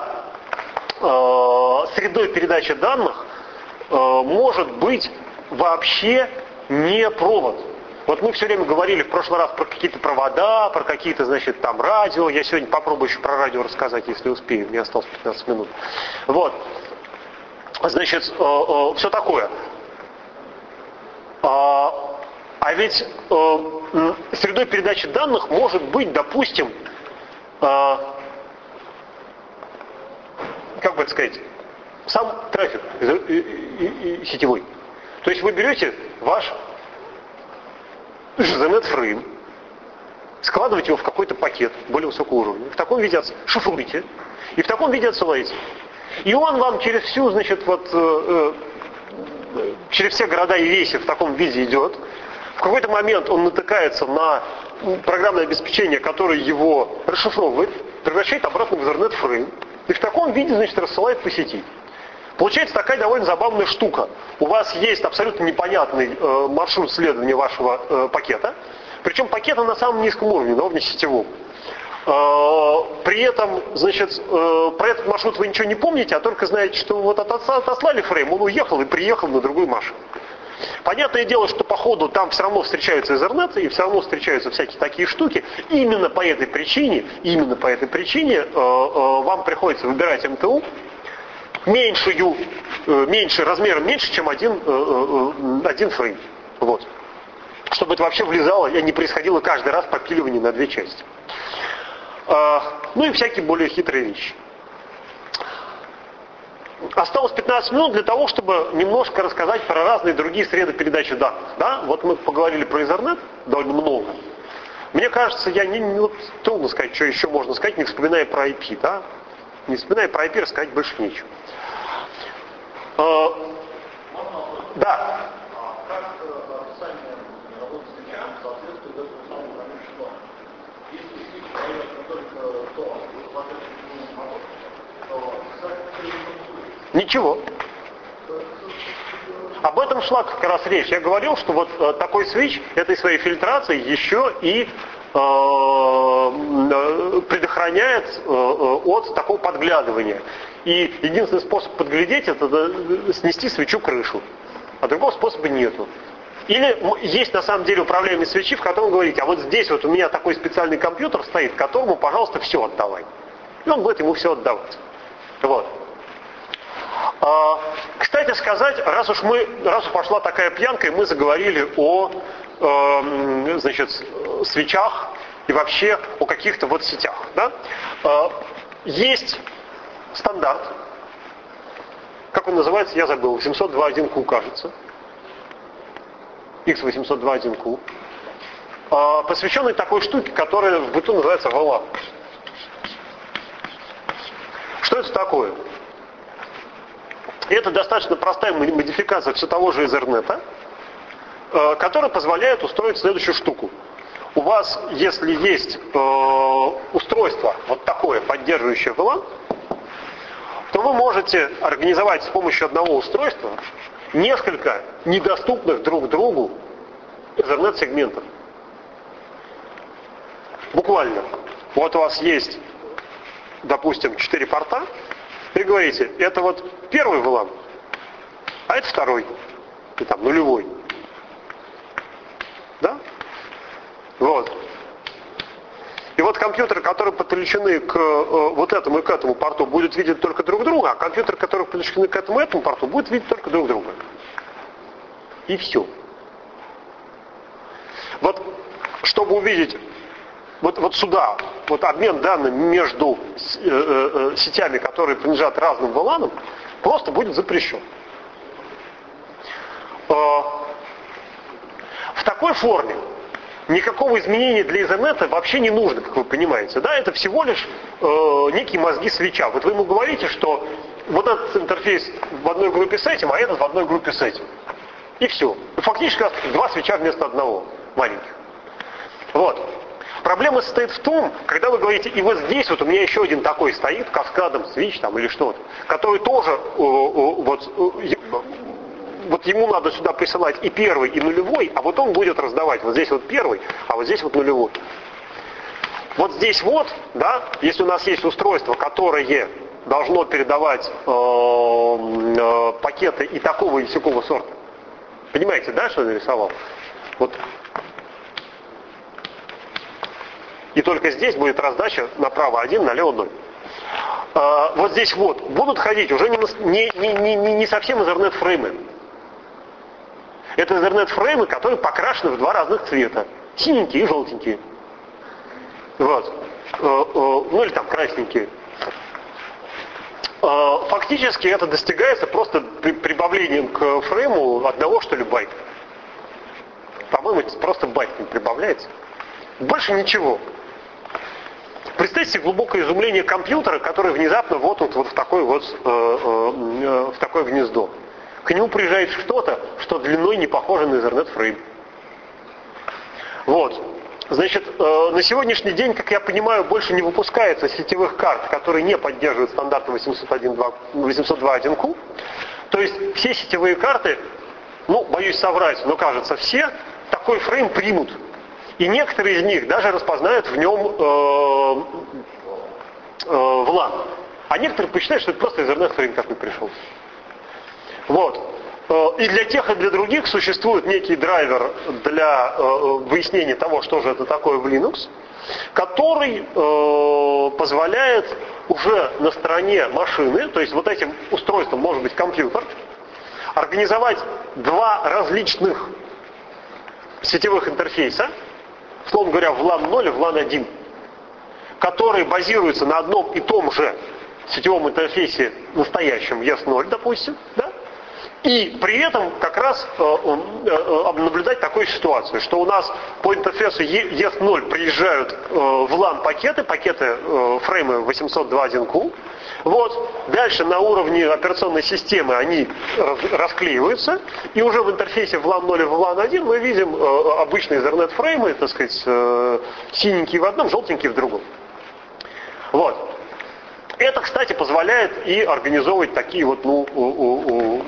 средой передачи данных э, может быть вообще не провод. Вот мы все время говорили в прошлый раз про какие-то провода, про какие-то, значит, там радио. Я сегодня попробую еще про радио рассказать, если успею. Мне осталось пятнадцать минут. Вот. Значит, э, э, все такое. А, а ведь э, средой передачи данных может быть, допустим, э, как бы это сказать, сам трафик сетевой. То есть вы берете ваш Ethernet-фрейм, складываете его в какой-то пакет более высокого уровня, в таком виде шифруете, и в таком виде отсылаете. И он вам через всю, значит, вот, э, э, через все города и веси в таком виде идет. В какой-то момент он натыкается на программное обеспечение, которое его расшифровывает, превращает обратно в Ethernet-фрейм, и в таком виде, значит, рассылает по сети. Получается такая довольно забавная штука. У вас есть абсолютно непонятный э, маршрут следования вашего э, пакета. Причем пакета на самом низком уровне, на уровне сетевом. Э, при этом, значит, э, про этот маршрут вы ничего не помните, а только знаете, что вот отослали фрейм, он уехал и приехал на другую машину. Понятное дело, что по ходу там все равно встречаются Ethernet, и все равно встречаются всякие такие штуки. Именно по этой причине, именно по этой причине э, э, вам приходится выбирать эм тэ ю, меньшую, э, меньше, размером меньше, чем один, э, э, один фрейм. Вот. Чтобы это вообще влезало и не происходило каждый раз попиливание на две части. Ну и всякие более хитрые вещи. Осталось пятнадцать минут для того, чтобы немножко рассказать про разные другие среды передачи данных. Да? Вот мы поговорили про Ethernet довольно много. Мне кажется, я не, не, трудно сказать, что еще можно сказать, не вспоминая про ай пи. Да? Не вспоминая про ай пи, рассказать больше нечего. А, да. А как описание работы свеча соответствует этому самому промежутку? Если свеч дает только то, что соответствует мотор, то ничего. Об этом шла как раз речь. Я говорил, что вот э, такой свич этой своей фильтрацией еще и э, предохраняет э, от такого подглядывания. И единственный способ подглядеть — это снести свечу крышу. А другого способа нету. Или есть на самом деле управляемые свечи, в котором говорите: а вот здесь вот у меня такой специальный компьютер стоит, которому, пожалуйста, все отдавай. И он будет ему все отдавать. Вот. Кстати сказать, раз уж мы, раз уж пошла такая пьянка, и мы заговорили о, э, значит, свечах и вообще о каких-то вот сетях, да? Э, есть стандарт, как он называется, я забыл, восемьсот два точка один ку, кажется, икс восемьсот два точка один ку, э, посвященный такой штуке, которая в быту называется ви лан. Что это такое? Это достаточно простая модификация все того же Ethernet, которая позволяет устроить следующую штуку. У вас, если есть э, устройство вот такое, поддерживающее ви лан, то вы можете организовать с помощью одного устройства несколько недоступных друг другу Ethernet-сегментов. Буквально. Вот у вас есть, допустим, четыре порта, и говорите: это вот первый ви лан, а это второй, и там нулевой. Да? Вот. И вот компьютеры, которые подключены к э, вот этому и к этому порту, будут видеть только друг друга, а компьютеры, которые подключены к этому и этому порту, будут видеть только друг друга. И все. Вот, чтобы увидеть Вот, вот сюда, вот обмен данными между э, э, сетями, которые принадлежат разным ви ланам, просто будет запрещен. Э, в такой форме никакого изменения для Ethernet вообще не нужно, как вы понимаете. Да? Это всего лишь э, некие мозги свеча. Вот вы ему говорите, что вот этот интерфейс в одной группе с этим, а этот в одной группе с этим. И все. Фактически два свеча вместо одного маленьких. Вот. Проблема состоит в том, когда вы говорите: и вот здесь вот у меня еще один такой стоит, каскадом свич там или что-то, который тоже э, э, вот, э, вот ему надо сюда присылать и первый, и нулевой, а вот он будет раздавать вот здесь вот первый, а вот здесь вот нулевой. Вот здесь вот, да, если у нас есть устройство, которое должно передавать э, э, пакеты и такого, и сякого сорта. Понимаете, да, что я нарисовал? Вот. И только здесь будет раздача направо один, налево ноль. А, вот здесь вот будут ходить уже не, не, не, не, не совсем Ethernet-фреймы. Это Ethernet-фреймы, которые покрашены в два разных цвета. Синенькие и желтенькие. Вот. Ну или там красненькие. Фактически это достигается просто прибавлением к фрейму одного, что ли, байта. По-моему, просто байт не прибавляется. Больше ничего. Представьте себе глубокое изумление компьютера, который внезапно вот, вот, вот в, такой вот, э, э, в такое гнездо. К нему приезжает что-то, что длиной не похоже на Ethernet фрейм. Вот. Значит, э, на сегодняшний день, как я понимаю, больше не выпускается сетевых карт, которые не поддерживают стандарты восемьсот два точка один ку. То есть все сетевые карты, ну, боюсь соврать, но кажется, все такой фрейм примут. И некоторые из них даже распознают в нем э, э, ви лан. А некоторые посчитают, что это просто Ethernet фрейм такой пришел. Вот. И для тех, и для других существует некий драйвер для э, выяснения того, что же это такое в Linux, который э, позволяет уже на стороне машины, то есть вот этим устройством может быть компьютер, организовать два различных сетевых интерфейса, условно говоря, ви лан ноль и ви лан один. которые базируются на одном и том же сетевом интерфейсе настоящем и эс ноль, допустим, да? И при этом как раз э, э, наблюдать такую ситуацию, что у нас по интерфейсу и эс ноль приезжают э, в лан-пакеты, пакеты э, фреймы восемьсот два точка один ку. Вот. Дальше на уровне операционной системы они раз, расклеиваются, и уже в интерфейсе в лан ноль и в лан один мы видим э, обычные Ethernet фреймы, так сказать, э, синенькие в одном, желтенькие в другом. Вот. Это, кстати, позволяет и организовывать такие вот, ну, у, у, у,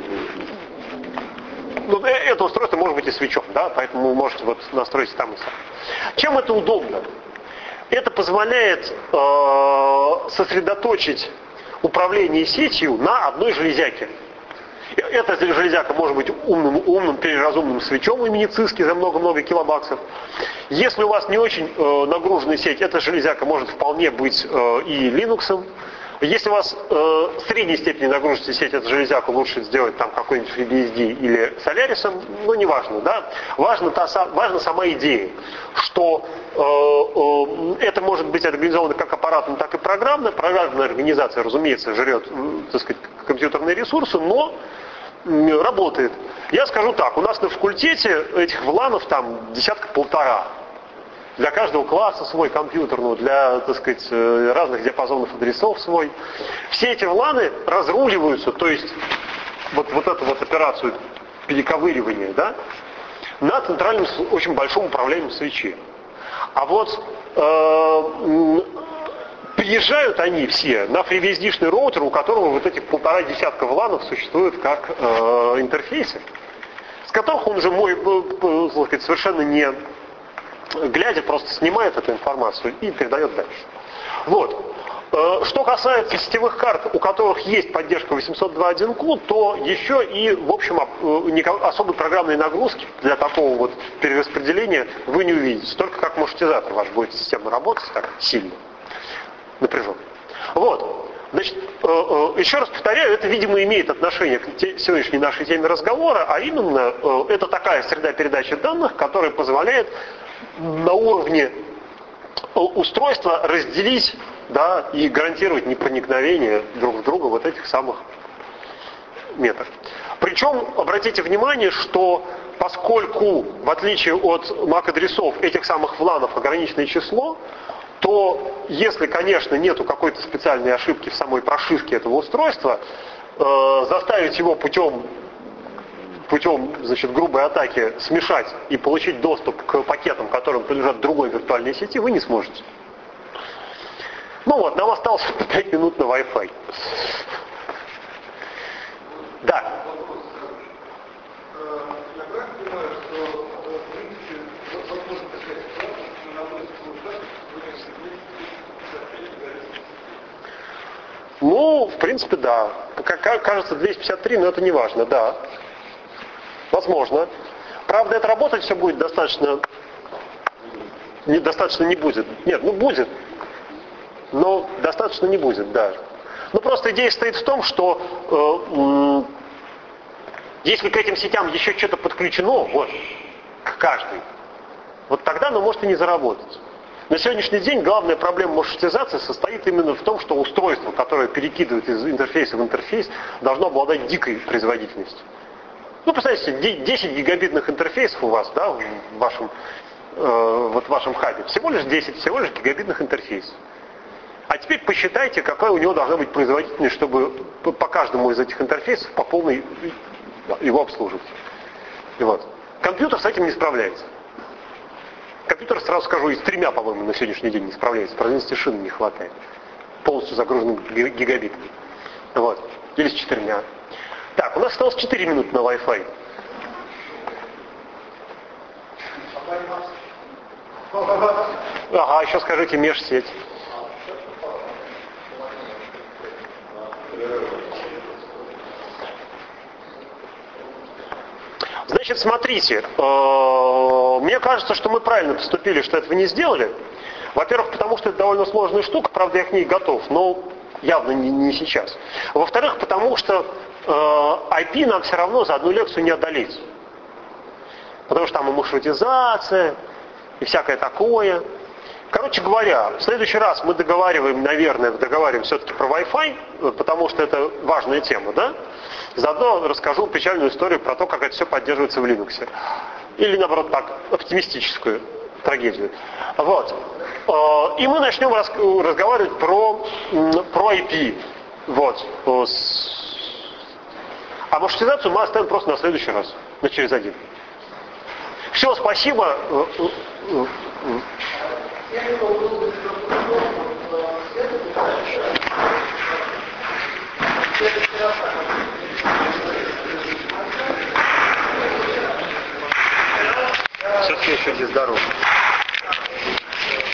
ну, это устройство может быть и свечом, да, поэтому вы можете вот настроить там и сам. Чем это удобно? Это позволяет э, сосредоточить управление сетью на одной железяке. Эта железяка может быть умным, умным переразумным свечом имени циски за много-много килобаксов. Если у вас не очень э, нагруженная сеть, эта железяка может вполне быть э, и Linux. Если у вас э, средней степени нагруженности сеть, эту железяку лучше сделать там какой-нибудь FreeBSD или Solaris, ну не важно, да. Важно, та, важна сама идея, что э, э, это может быть организовано как аппаратно, так и программно. Программная организация, разумеется, жрет, так сказать, компьютерные ресурсы, но работает. Я скажу так, у нас на факультете этих вланов там десятка-полтора. Для каждого класса свой компьютер, ну, для, так сказать, разных диапазонов адресов свой. Все эти вланы разруливаются, то есть вот, вот эту вот операцию перековыривания, да, на центральном, очень большом управляемом свече. А вот э, приезжают они все на FreeBSD-шный роутер, у которого вот этих полтора десятка вланов существуют как э, интерфейсы, с которых он же мой, э, сказать, совершенно не глядя, просто снимает эту информацию и передает дальше. Вот. Что касается сетевых карт, у которых есть поддержка восемьсот два точка один ку, то еще и, в общем, особой программной нагрузки для такого вот перераспределения вы не увидите. Только как маршрутизатор ваш будет системно работать так сильно, напряженно. Вот. Значит, еще раз повторяю, это, видимо, имеет отношение к сегодняшней нашей теме разговора, а именно, это такая среда передачи данных, которая позволяет на уровне устройства разделить, да, и гарантировать непроникновение друг в друга вот этих самых методов. Причем, обратите внимание, что поскольку, в отличие от эм эй си-адресов, этих самых вланов ограниченное число, то если, конечно, нету какой-то специальной ошибки в самой прошивке этого устройства, э, заставить его путем путем, значит, грубой атаки смешать и получить доступ к пакетам, которым принадлежат другой виртуальной сети, вы не сможете. Ну вот, нам осталось пять минут на Wi-Fi. Да. Я правильно понимаю, что, в принципе, возможно такая ситуация, что на одной Ну, в принципе, да. Как кажется, двести пятьдесят три, но это не важно, да. Возможно. Правда, это работать все будет достаточно, недостаточно не будет. Нет, ну будет. Но достаточно не будет, да. Ну просто идея стоит в том, что э, э, если к этим сетям еще что-то подключено, вот, к каждой, вот тогда оно может и не заработать. На сегодняшний день главная проблема маршрутизации состоит именно в том, что устройство, которое перекидывает из интерфейса в интерфейс, должно обладать дикой производительностью. Ну, представьте, десять гигабитных интерфейсов у вас, да, в вашем, э, вот в вашем хабе. Всего лишь десять, всего лишь гигабитных интерфейсов. А теперь посчитайте, какая у него должна быть производительность, чтобы по каждому из этих интерфейсов по полной его обслуживать. И вот. Компьютер с этим не справляется. Компьютер, сразу скажу, и с тремя, по-моему, на сегодняшний день не справляется. Производительности шины не хватает. Полностью загруженным гигабитами. Вот. Или с четырьмя. Так, у нас осталось четыре минуты на Wi-Fi. Ага, еще скажите межсеть. Значит, смотрите, мне кажется, что мы правильно поступили, что этого не сделали. Во-первых, потому что это довольно сложная штука, правда, я к ней готов, но явно не, не сейчас. Во-вторых, потому что ай пи нам все равно за одну лекцию не одолеть. Потому что там и маршрутизация, и всякое такое. Короче говоря, в следующий раз мы договариваем, наверное, договариваем все-таки про Wi-Fi, потому что это важная тема, да? Заодно расскажу печальную историю про то, как это все поддерживается в Linux. Или, наоборот, так, оптимистическую трагедию. Вот. И мы начнем разговаривать про, про ай пи. Вот. А маршрутизацию мы оставим просто на следующий раз, на через один. Все, спасибо. Все-таки еще здесь здорово.